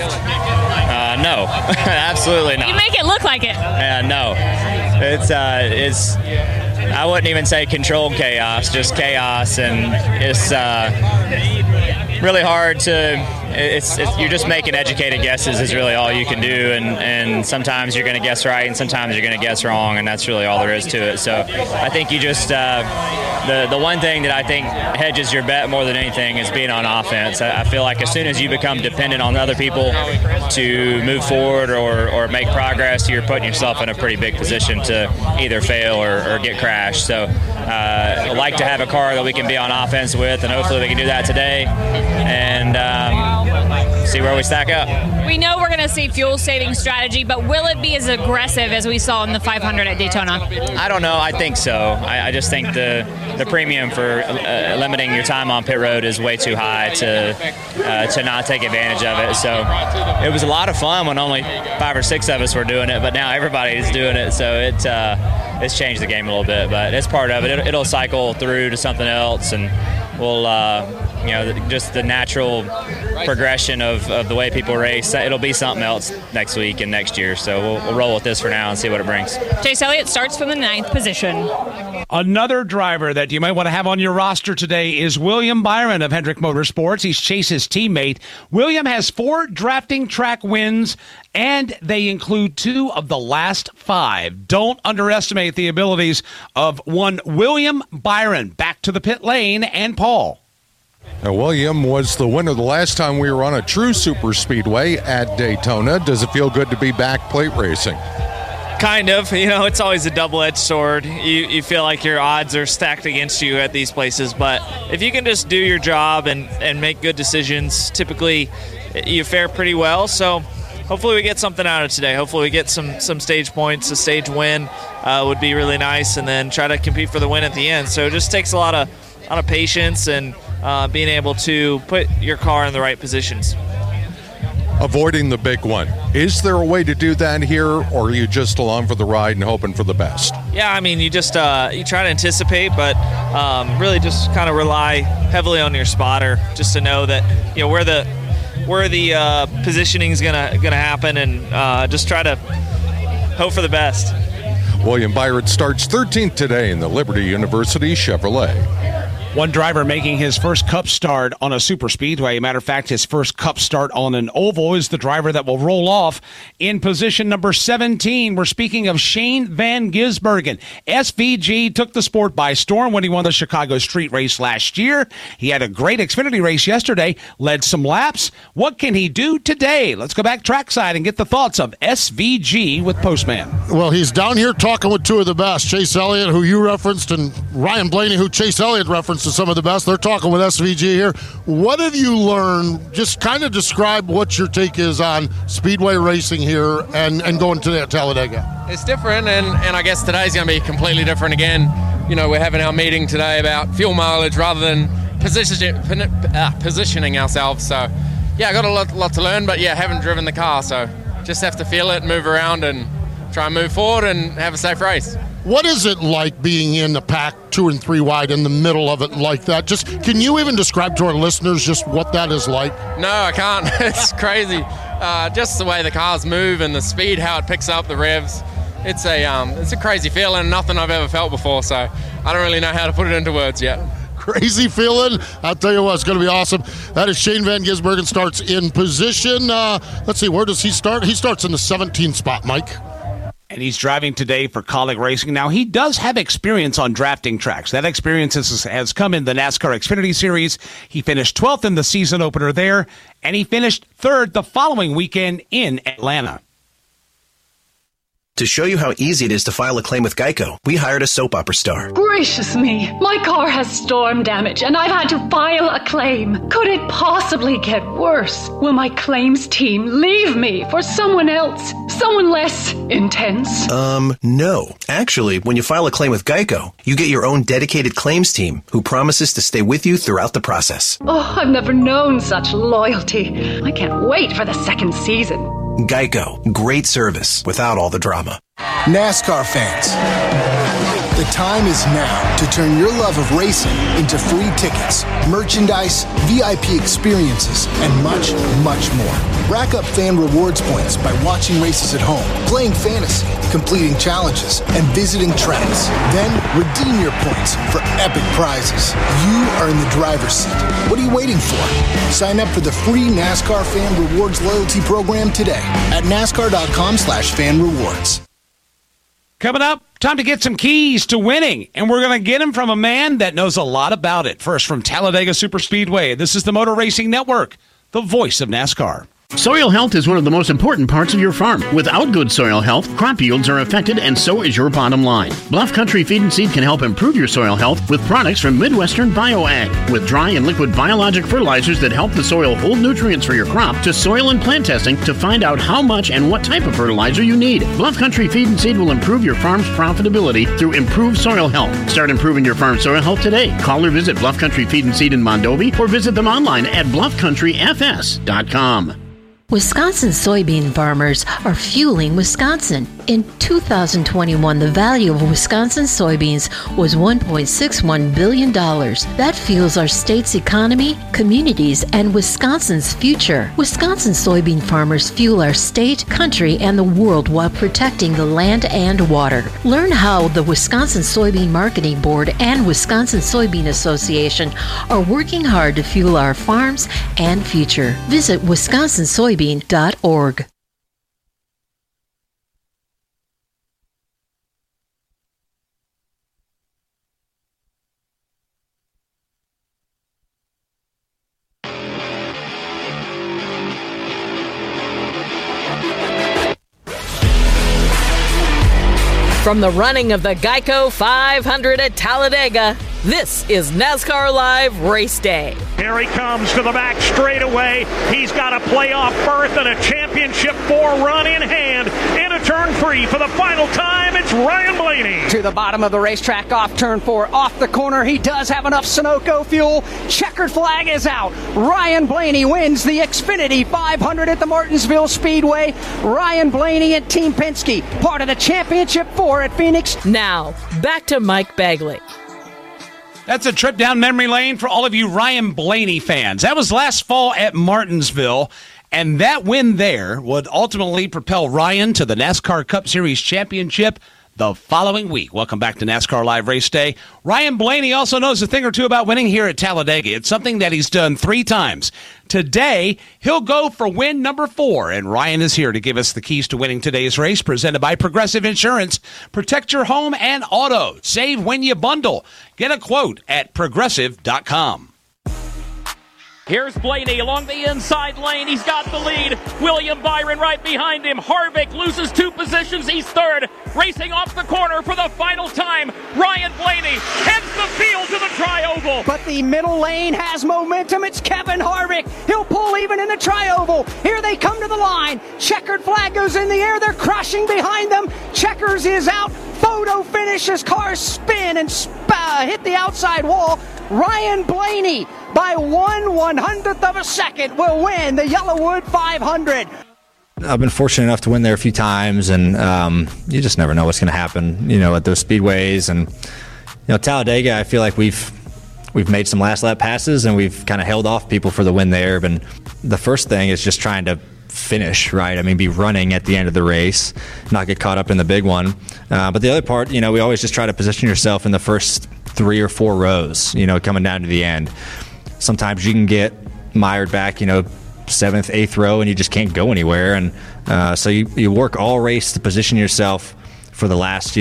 No, absolutely not. You make it look like it. No. It's I wouldn't even say controlled chaos, just chaos, and it's really hard to. You're just making educated guesses is really all you can do, and sometimes you're going to guess right, and sometimes you're going to guess wrong, and that's really all there is to it. So I think you just the one thing that I think hedges your bet more than anything is being on offense. I feel like as soon as you become dependent on other people to move forward or make progress, you're putting yourself in a pretty big position to either fail or get crashed. So I like to have a car that we can be on offense with, and hopefully we can do that today and see where we stack up. We know we're going to see fuel-saving strategy, but will it be as aggressive as we saw in the 500 at Daytona? I don't know. I think so. I just think the premium for limiting your time on pit road is way too high to not take advantage of it. So it was a lot of fun when only 5 or 6 of us were doing it, but now everybody's doing it. So it's changed the game a little bit, but it's part of it. It'll cycle through to something else, and we'll just the natural progression of the way people race. It'll be something else next week and next year. So we'll roll with this for now and see what it brings. Chase Elliott starts from the 9th position. Another driver that you might want to have on your roster today is William Byron of Hendrick Motorsports. He's Chase's teammate. William has 4 drafting track wins, and they include 2 of the last 5. Don't underestimate the abilities of one William Byron. Back to the pit lane, and Paul. Now, William was the winner the last time we were on a true super speedway at Daytona. Does it feel good to be back plate racing? Kind of. It's always a double-edged sword. You feel like your odds are stacked against you at these places, but if you can just do your job and make good decisions, typically you fare pretty well. So hopefully we get something out of today. Hopefully we get some stage points. A stage win would be really nice, and then try to compete for the win at the end. So it just takes a lot of patience and being able to put your car in the right positions. Avoiding the big one. Is there a way to do that here, or are you just along for the ride and hoping for the best? Yeah, I mean, you just you try to anticipate, but really just kind of rely heavily on your spotter just to know that where the positioning is gonna happen, and just try to hope for the best. William Byron starts 13th today in the Liberty University Chevrolet. One driver making his first Cup start on a super speedway. Matter of fact, his first Cup start on an oval is the driver that will roll off in position number 17. We're speaking of Shane Van Gisbergen. SVG took the sport by storm when he won the Chicago Street Race last year. He had a great Xfinity race yesterday, led some laps. What can he do today? Let's go back trackside and get the thoughts of SVG with Postman. Well, he's down here talking with two of the best, Chase Elliott, who you referenced, and Ryan Blaney, who Chase Elliott referenced. To some of the best. They're talking with SVG here. What have you learned? Just kind of describe what your take is on speedway racing here and going today at Talladega. It's different, and I guess today's going to be completely different again. You know, we're having our meeting today about fuel mileage rather than positioning ourselves. So, yeah, I got a lot to learn, but yeah, haven't driven the car, so just have to feel it, move around, and try and move forward and have a safe race. What is it like being in the pack 2 and 3 wide in the middle of it like that? Just can you even describe to our listeners just what that is like? No, I can't. It's crazy. Just the way the cars move and the speed, how it picks up the revs. It's a crazy feeling, nothing I've ever felt before. So I don't really know how to put it into words yet. Crazy feeling. I'll tell you what, it's going to be awesome. That is Shane Van Gisbergen starts in position. Let's see, where does he start? He starts in the 17th spot, Mike. And he's driving today for Kaulig Racing. Now, he does have experience on drafting tracks. That experience has come in the NASCAR Xfinity Series. He finished 12th in the season opener there, and he finished 3rd the following weekend in Atlanta. To show you how easy it is to file a claim with Geico, we hired a soap opera star. Gracious me, my car has storm damage and I've had to file a claim. Could it possibly get worse? Will my claims team leave me for someone else? Someone less intense? No. Actually, when you file a claim with Geico, you get your own dedicated claims team who promises to stay with you throughout the process. Oh, I've never known such loyalty. I can't wait for the second season. Geico. Great service without all the drama. NASCAR fans, the time is now to turn your love of racing into free tickets, merchandise, VIP experiences, and much, much more. Rack up fan rewards points by watching races at home, playing fantasy, completing challenges, and visiting tracks. Then redeem your points for epic prizes. You are in the driver's seat. What are you waiting for? Sign up for the free NASCAR Fan Rewards loyalty program today at NASCAR.com/fan rewards. Coming up, time to get some keys to winning, and we're going to get them from a man that knows a lot about it. First, from Talladega Superspeedway, this is the Motor Racing Network, the voice of NASCAR. Soil health is one of the most important parts of your farm. Without good soil health, crop yields are affected, and so is your bottom line. Bluff Country Feed and Seed can help improve your soil health with products from Midwestern BioAg. With dry and liquid biologic fertilizers that help the soil hold nutrients for your crop, to soil and plant testing to find out how much and what type of fertilizer you need. Bluff Country Feed and Seed will improve your farm's profitability through improved soil health. Start improving your farm's soil health today. Call or visit Bluff Country Feed and Seed in Mondovi or visit them online at bluffcountryfs.com. Wisconsin soybean farmers are fueling Wisconsin. In 2021, the value of Wisconsin soybeans was $1.61 billion. That fuels our state's economy, communities, and Wisconsin's future. Wisconsin soybean farmers fuel our state, country, and the world while protecting the land and water. Learn how the Wisconsin Soybean Marketing Board and Wisconsin Soybean Association are working hard to fuel our farms and future. Visit wisconsinsoybean.org. From the running of the Geico 500 at Talladega, this is NASCAR Live Race Day. Here he comes to the back straightaway. He's got a playoff berth and a championship 4 run in hand. Into turn 3 for the final time, it's Ryan Blaney. To the bottom of the racetrack off turn 4, off the corner. He does have enough Sunoco fuel. Checkered flag is out. Ryan Blaney wins the Xfinity 500 at the Martinsville Speedway. Ryan Blaney and Team Penske, part of the Championship 4 at Phoenix. Now, back to Mike Bagley. That's a trip down memory lane for all of you Ryan Blaney fans. That was last fall at Martinsville, and that win there would ultimately propel Ryan to the NASCAR Cup Series championship the following week. Welcome back to NASCAR Live Race Day. Ryan Blaney also knows a thing or two about winning here at Talladega. It's something that he's done 3 times. Today, he'll go for win number 4, and Ryan is here to give us the keys to winning today's race, presented by Progressive Insurance. Protect your home and auto. Save when you bundle. Get a quote at Progressive.com. Here's Blaney along the inside lane. He's got the lead. William Byron right behind him. Harvick loses 2 positions. He's third. Racing off the corner for the final time. Ryan Blaney heads the field to the tri-oval. But the middle lane has momentum. It's Kevin Harvick. He'll pull even in the tri-oval. Here they come to the line. Checkered flag goes in the air. They're crashing behind them. Checkers is out. Photo finish as cars spin and hit the outside wall. Ryan Blaney, by 1/100th of a second, will win the Yellowwood 500. I've been fortunate enough to win there a few times, and you just never know what's going to happen, at those speedways. And Talladega, I feel like we've made some last lap passes, and we've kind of held off people for the win there. But the first thing is just trying to finish, right? I mean, be running at the end of the race, not get caught up in the big one. But the other part, we always just try to position yourself in the first 3 or 4 rows, coming down to the end. Sometimes you can get mired back, 7th, 8th row, and you just can't go anywhere. And so you work all race to position yourself for the last,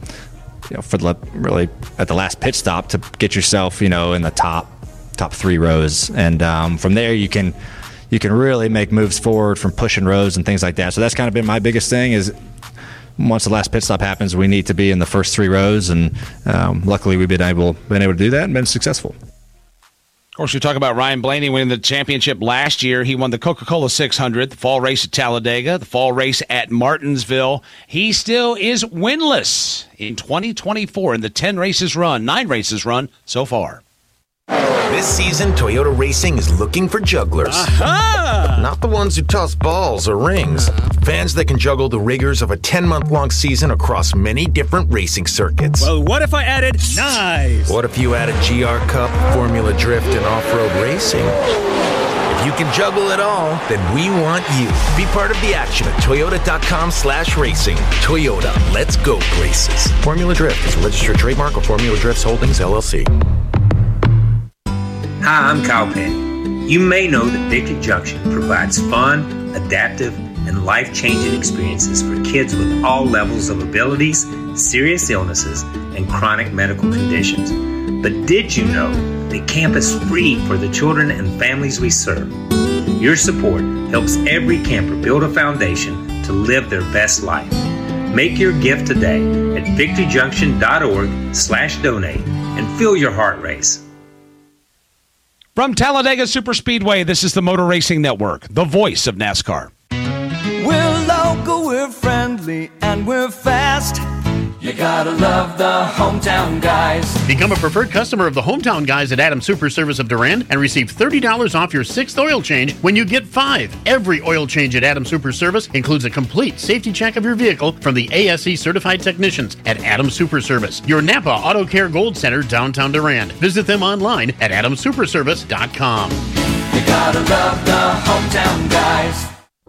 really at the last pit stop to get yourself, in the top 3 rows. And from there you can really make moves forward from pushing rows and things like that. So that's kind of been my biggest thing is once the last pit stop happens, we need to be in the first 3 rows. And luckily we've been able to do that and been successful. Of course, you talk about Ryan Blaney winning the championship last year. He won the Coca-Cola 600, the fall race at Talladega, the fall race at Martinsville. He still is winless in 2024 in the 9 races run so far. This season, Toyota Racing is looking for jugglers. Aha! Not the ones who toss balls or rings. Fans that can juggle the rigors of a 10-month-long season across many different racing circuits. Well, what if I added nice? What if you added GR Cup, Formula Drift, and off-road racing? If you can juggle it all, then we want you. Be part of the action at Toyota.com/racing. Toyota, let's go places. Formula Drift is a registered trademark of Formula Drifts Holdings, LLC. Hi, I'm Kyle Penn. You may know that Victory Junction provides fun, adaptive, and life-changing experiences for kids with all levels of abilities, serious illnesses, and chronic medical conditions. But did you know that camp is free for the children and families we serve? Your support helps every camper build a foundation to live their best life. Make your gift today at victoryjunction.org/donate and feel your heart race. From Talladega Superspeedway, this is the Motor Racing Network, the voice of NASCAR. We're local, we're friendly, and we're fast. You gotta love the Hometown Guys. Become a preferred customer of the Hometown Guys at Adams Super Service of Durand and receive $30 off your 6th oil change when you get 5. Every oil change at Adams Super Service includes a complete safety check of your vehicle from the ASE certified technicians at Adams Super Service, your Napa Auto Care Gold Center, downtown Durand. Visit them online at adamsuperservice.com. You gotta love the Hometown Guys.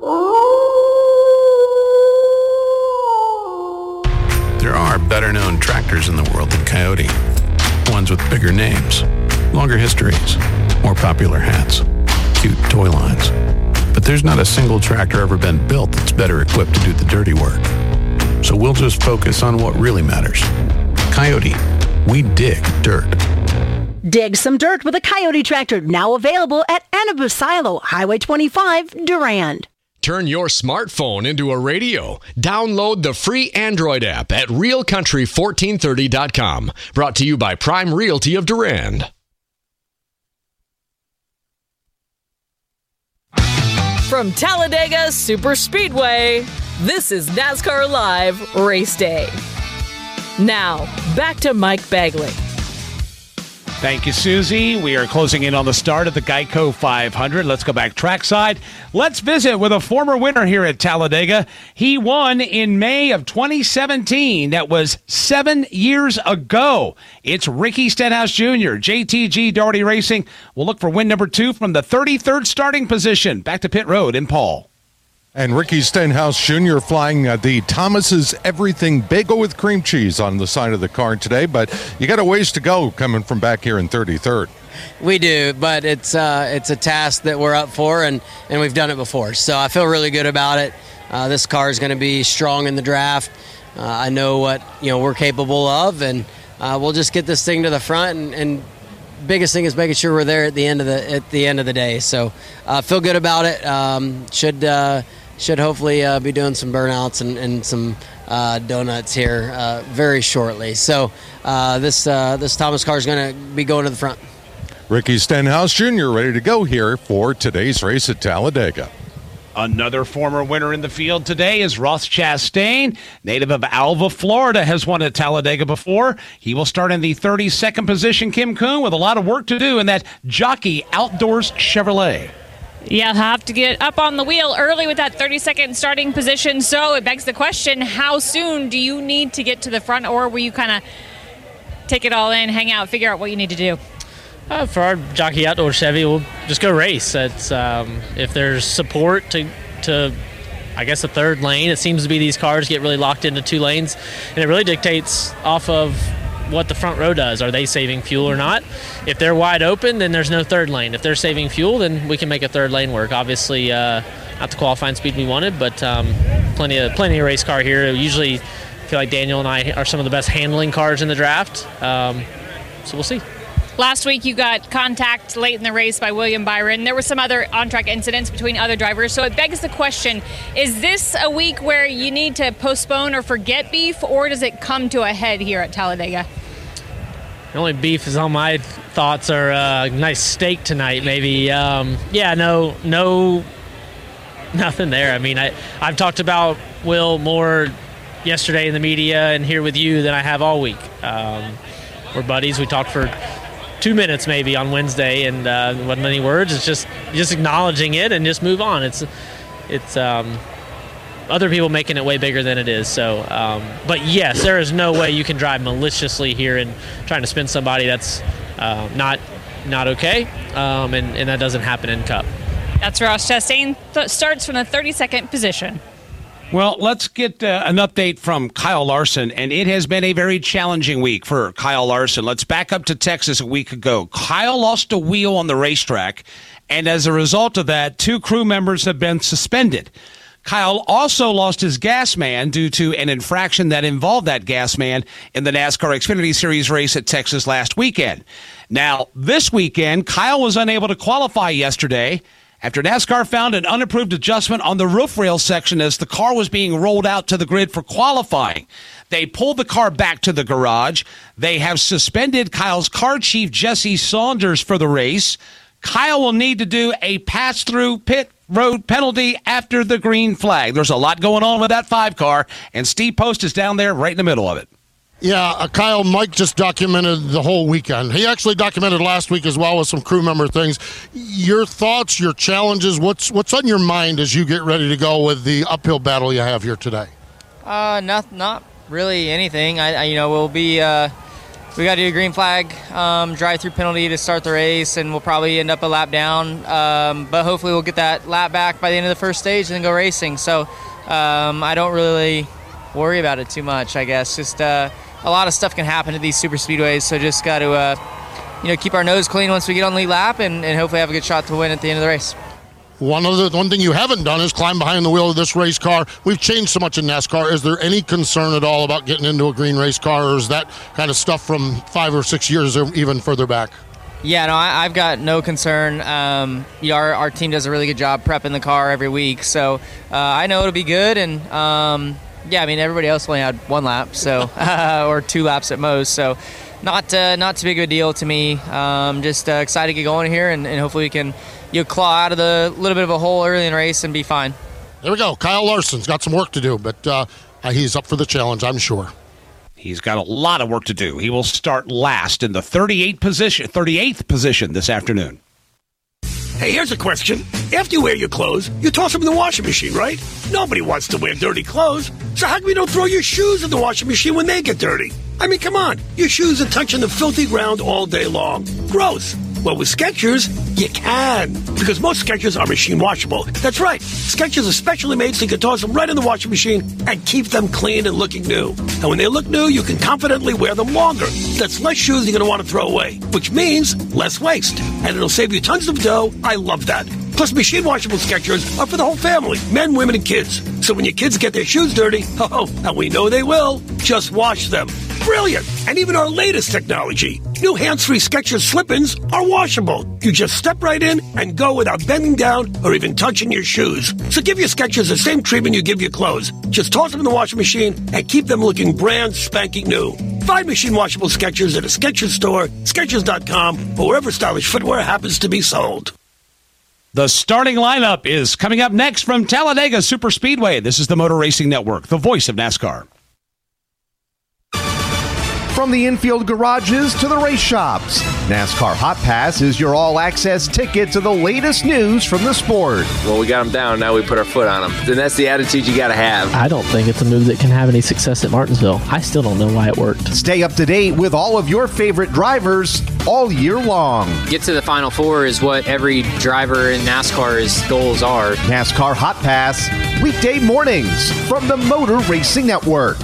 There are better-known tractors in the world than Coyote. Ones with bigger names, longer histories, more popular hats, cute toy lines. But there's not a single tractor ever been built that's better equipped to do the dirty work. So we'll just focus on what really matters. Coyote, we dig dirt. Dig some dirt with a Coyote tractor, now available at Anabu Silo, Highway 25, Durand. Turn your smartphone into a radio. Download the free Android app at realcountry1430.com. Brought to you by Prime Realty of Durand. From Talladega Superspeedway, this is NASCAR Live Race Day. Now, back to Mike Bagley. Thank you, Susie. We are closing in on the start of the Geico 500. Let's go back trackside. Let's visit with a former winner here at Talladega. He won in May of 2017. That was 7 years ago. It's Ricky Stenhouse Jr., JTG Daugherty Racing. We'll look for win number 2 from the 33rd starting position. Back to pit road in Paul. And Ricky Stenhouse Jr. flying the Thomas's Everything Bagel with Cream Cheese on the side of the car today, but you got a ways to go coming from back here in 33rd. We do, but it's a task that we're up for, and we've done it before. So I feel really good about it. This car is going to be strong in the draft. I know what we're capable of, and we'll just get this thing to the front. And biggest thing is making sure we're there at the end of the day. So feel good about it. Should hopefully be doing some burnouts and some donuts here very shortly. So this Thomas car is going to be going to the front. Ricky Stenhouse Jr. ready to go here for today's race at Talladega. Another former winner in the field today is Ross Chastain, native of Alva, Florida, has won at Talladega before. He will start in the 32nd position, Kim Kuhn, with a lot of work to do in that Jockey Outdoors Chevrolet. Yeah, have to get up on the wheel early with that 32nd starting position. So it begs the question, how soon do you need to get to the front, or will you kind of take it all in, hang out, figure out what you need to do? For our Jockey Outdoor Chevy, we'll just go race. It's, if there's support to, I guess, a third lane, it seems to be these cars get really locked into 2 lanes, and it really dictates off of what the front row does. Are they saving fuel or not? If they're wide open, then there's no third lane. If they're saving fuel, then we can make a third lane work. Obviously, not the qualifying speed we wanted, but plenty of race car here. Usually, I feel like Daniel and I are some of the best handling cars in the draft. So we'll see. Last week you got contact late in the race by William Byron. There were some other on-track incidents between other drivers, so it begs the question, is this a week where you need to postpone or forget beef, or does it come to a head here at Talladega? The only beef is on my thoughts are a nice steak tonight, maybe. Nothing there. I mean, I've talked about Will more yesterday in the media and here with you than I have all week. We're buddies. We talked for 2 minutes maybe on Wednesday, and wasn't many words. It's just acknowledging it and just move on. It's other people making it way bigger than it is. So, but yes, there is no way you can drive maliciously here and trying to spin somebody. That's not okay, and that doesn't happen in Cup. That's Ross Chastain. Starts from the 32nd position. Well, let's get an update from Kyle Larson, and it has been a very challenging week for Kyle Larson. Let's back up to Texas a week ago. Kyle lost a wheel on the racetrack, and as a result of that, 2 crew members have been suspended. Kyle also lost his gas man due to an infraction that involved that gas man in the NASCAR Xfinity Series race at Texas last weekend. Now, this weekend, Kyle was unable to qualify yesterday after NASCAR found an unapproved adjustment on the roof rail section as the car was being rolled out to the grid for qualifying. They pulled the car back to the garage. They have suspended Kyle's car chief, Jesse Saunders, for the race. Kyle will need to do a pass-through pit road penalty after the green flag. There's a lot going on with that 5 car, and Steve Post is down there right in the middle of it. Yeah, Kyle, Mike just documented the whole weekend. He actually documented last week as well with some crew member things. Your thoughts, your challenges, what's on your mind as you get ready to go with the uphill battle you have here today? Not really anything. We'll be we got to do a green flag drive-through penalty to start the race, and we'll probably end up a lap down. But hopefully we'll get that lap back by the end of the first stage and then go racing. So I don't really worry about it too much, I guess. Just a lot of stuff can happen at these super speedways, so just got to keep our nose clean once we get on the lead lap, and hopefully have a good shot to win at the end of the race. One thing you haven't done is climb behind the wheel of this race car. We've changed so much in NASCAR. Is there any concern at all about getting into a green race car, or is that kind of stuff from 5 or 6 years or even further back? Yeah, no, I've got no concern. Our team does a really good job prepping the car every week, so I know it'll be good, and everybody else only had 1 lap, so or 2 laps at most, so not too big of a deal to me. Just excited to get going here, and hopefully we can claw out of the little bit of a hole early in the race and be fine. There we go. Kyle Larson's got some work to do, but he's up for the challenge, I'm sure. He's got a lot of work to do. He will start last in the 38th position this afternoon. Hey, here's a question. After you wear your clothes, you toss them in the washing machine, right? Nobody wants to wear dirty clothes. So how come you don't throw your shoes in the washing machine when they get dirty? I mean, come on. Your shoes are touching the filthy ground all day long. Gross. Well, with Skechers, you can. Because most Skechers are machine washable. That's right. Skechers are specially made so you can toss them right in the washing machine and keep them clean and looking new. And when they look new, you can confidently wear them longer. That's less shoes you're going to want to throw away, which means less waste. And it'll save you tons of dough. I love that. Plus, machine washable Skechers are for the whole family, men, women, and kids. So when your kids get their shoes dirty, and we know they will, just wash them. Brilliant! And even our latest technology, new hands-free Skechers slip-ins are washable. You just step right in and go without bending down or even touching your shoes. So give your Skechers the same treatment you give your clothes. Just toss them in the washing machine and keep them looking brand spanking new. Find machine washable Skechers at a Skechers store, Skechers.com, or wherever stylish footwear happens to be sold. The starting lineup is coming up next from Talladega Superspeedway. This is the Motor Racing Network, the voice of NASCAR. From the infield garages to the race shops, NASCAR Hot Pass is your all-access ticket to the latest news from the sport. Well, we got them down, now we put our foot on them. And that's the attitude you got to have. I don't think it's a move that can have any success at Martinsville. I still don't know why it worked. Stay up to date with all of your favorite drivers all year long. Get to the Final Four is what every driver in NASCAR's goals are. NASCAR Hot Pass, weekday mornings from the Motor Racing Network.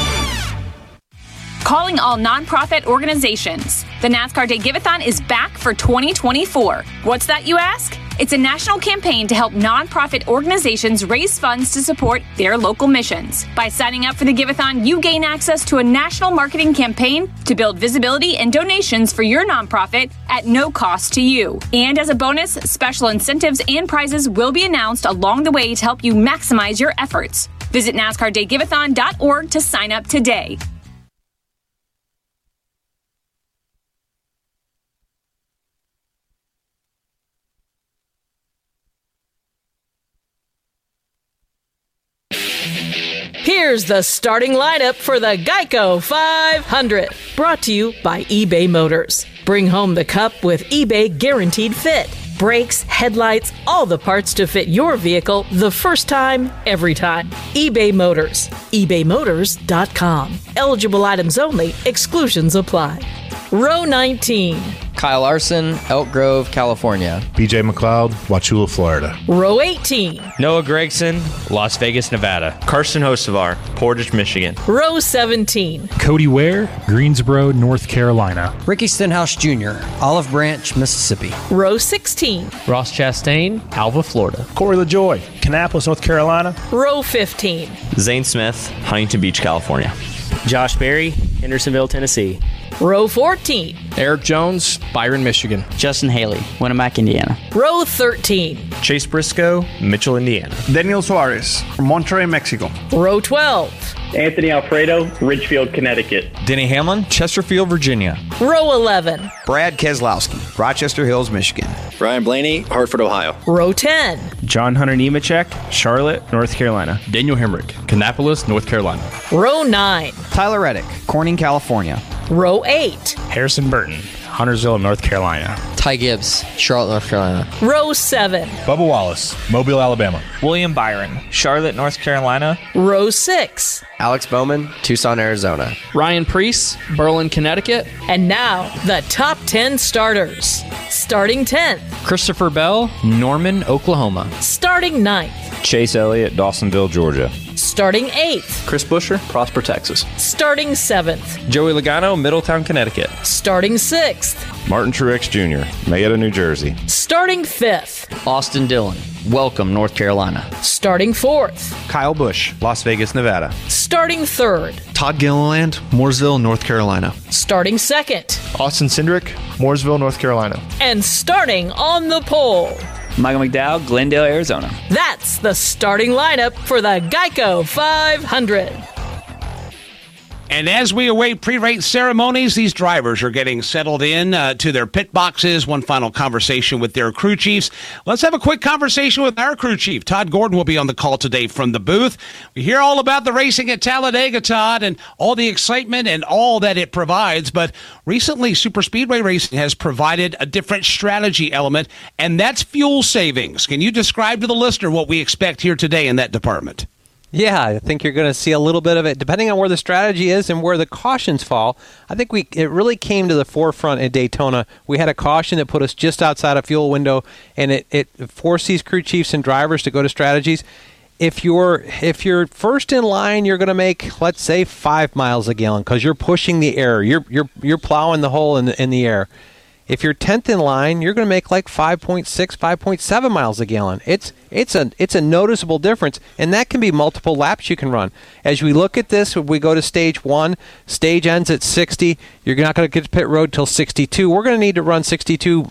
Calling all nonprofit organizations. The NASCAR Day Give-A-thon is back for 2024. What's that, you ask? It's a national campaign to help nonprofit organizations raise funds to support their local missions. By signing up for the Give-A-thon, you gain access to a national marketing campaign to build visibility and donations for your nonprofit at no cost to you. And as a bonus, special incentives and prizes will be announced along the way to help you maximize your efforts. Visit NASCARDayGiveathon.org to sign up today. Here's the starting lineup for the Geico 500. Brought to you by eBay Motors. Bring home the cup with eBay Guaranteed Fit. Brakes, headlights, all the parts to fit your vehicle the first time, every time. eBay Motors. ebaymotors.com. Eligible items only. Exclusions apply. Row 19. Kyle Larson, Elk Grove, California. BJ McLeod, Wauchula, Florida. Row 18. Noah Gregson, Las Vegas, Nevada. Carson Hocevar, Portage, Michigan. Row 17. Cody Ware, Greensboro, North Carolina. Ricky Stenhouse Jr., Olive Branch, Mississippi. Row 16. Ross Chastain, Alva, Florida. Corey LaJoy, Kannapolis, North Carolina. Row 15. Zane Smith, Huntington Beach, California. Josh Berry, Hendersonville, Tennessee. Row 14. Eric Jones, Byron, Michigan. Justin Haley, Winamac, Indiana. Row 13. Chase Briscoe, Mitchell, Indiana. Daniel Suarez, from Monterrey, Mexico. Row 12. Anthony Alfredo, Ridgefield, Connecticut. Denny Hamlin, Chesterfield, Virginia. Row 11. Brad Keselowski, Rochester Hills, Michigan. Brian Blaney, Hartford, Ohio. Row 10. John Hunter Nemechek, Charlotte, North Carolina. Daniel Hemrick, Kannapolis, North Carolina. Row 9. Tyler Reddick, Corning, California. Row 8. Harrison Burton, Huntersville, North Carolina. Ty Gibbs, Charlotte, North Carolina. Row 7. Bubba Wallace, Mobile, Alabama. William Byron, Charlotte, North Carolina. Row 6. Alex Bowman, Tucson, Arizona. Ryan Preece, Berlin, Connecticut. And now, the top 10 starters. Starting 10th. Christopher Bell, Norman, Oklahoma. Starting 9th. Chase Elliott, Dawsonville, Georgia. Starting 8th. Chris Buescher, Prosper, Texas. Starting 7th. Joey Logano, Middletown, Connecticut. Starting 6th. Martin Truex Jr., Mayetta, New Jersey. Starting 5th. Austin Dillon, Welcome, North Carolina. Starting 4th. Kyle Busch, Las Vegas, Nevada. Starting 3rd. Todd Gilliland, Mooresville, North Carolina. Starting 2nd. Austin Cindric, Mooresville, North Carolina. And starting on the pole. Michael McDowell, Glendale, Arizona. That's the starting lineup for the Geico 500. And as we await pre-race ceremonies, these drivers are getting settled in to their pit boxes. One final conversation with their crew chiefs. Let's have a quick conversation with our crew chief. Todd Gordon will be on the call today from the booth. We hear all about the racing at Talladega, Todd, and all the excitement and all that it provides. But recently, Superspeedway Racing has provided a different strategy element, and that's fuel savings. Can you describe to the listener what we expect here today in that department? Yeah, I think you're going to see a little bit of it, depending on where the strategy is and where the cautions fall. I think it really came to the forefront at Daytona. We had a caution that put us just outside a fuel window, and it forced these crew chiefs and drivers to go to strategies. If you're first in line, you're going to make, let's say, 5 miles a gallon because you're pushing the air. You're plowing the hole in the air. If you're 10th in line, you're going to make like 5.6, 5.7 miles a gallon. It's a noticeable difference, and that can be multiple laps you can run. As we look at this, if we go to stage 1, stage ends at 60. You're not going to get to pit road till 62. We're going to need to run 62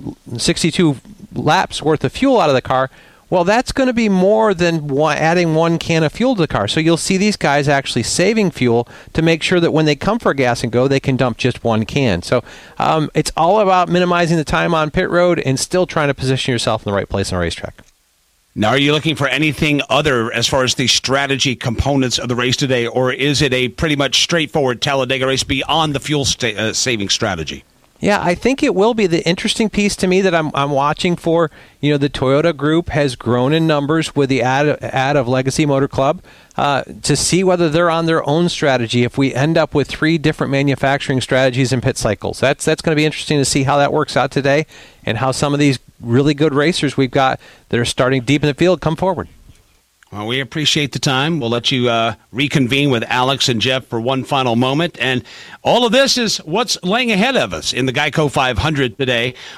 laps worth of fuel out of the car. Well, that's going to be more than adding 1 can of fuel to the car. So you'll see these guys actually saving fuel to make sure that when they come for gas and go, they can dump just 1 can. So it's all about minimizing the time on pit road and still trying to position yourself in the right place on a racetrack. Now, are you looking for anything other as far as the strategy components of the race today, or is it a pretty much straightforward Talladega race beyond the fuel saving strategy? Yeah, I think it will be. The interesting piece to me that I'm watching for, the Toyota group has grown in numbers with the ad of Legacy Motor Club to see whether they're on their own strategy. If we end up with 3 different manufacturing strategies and pit cycles, that's going to be interesting to see how that works out today and how some of these really good racers we've got that are starting deep in the field come forward. Well, we appreciate the time. We'll let you reconvene with Alex and Jeff for one final moment. And all of this is what's laying ahead of us in the Geico 500 today.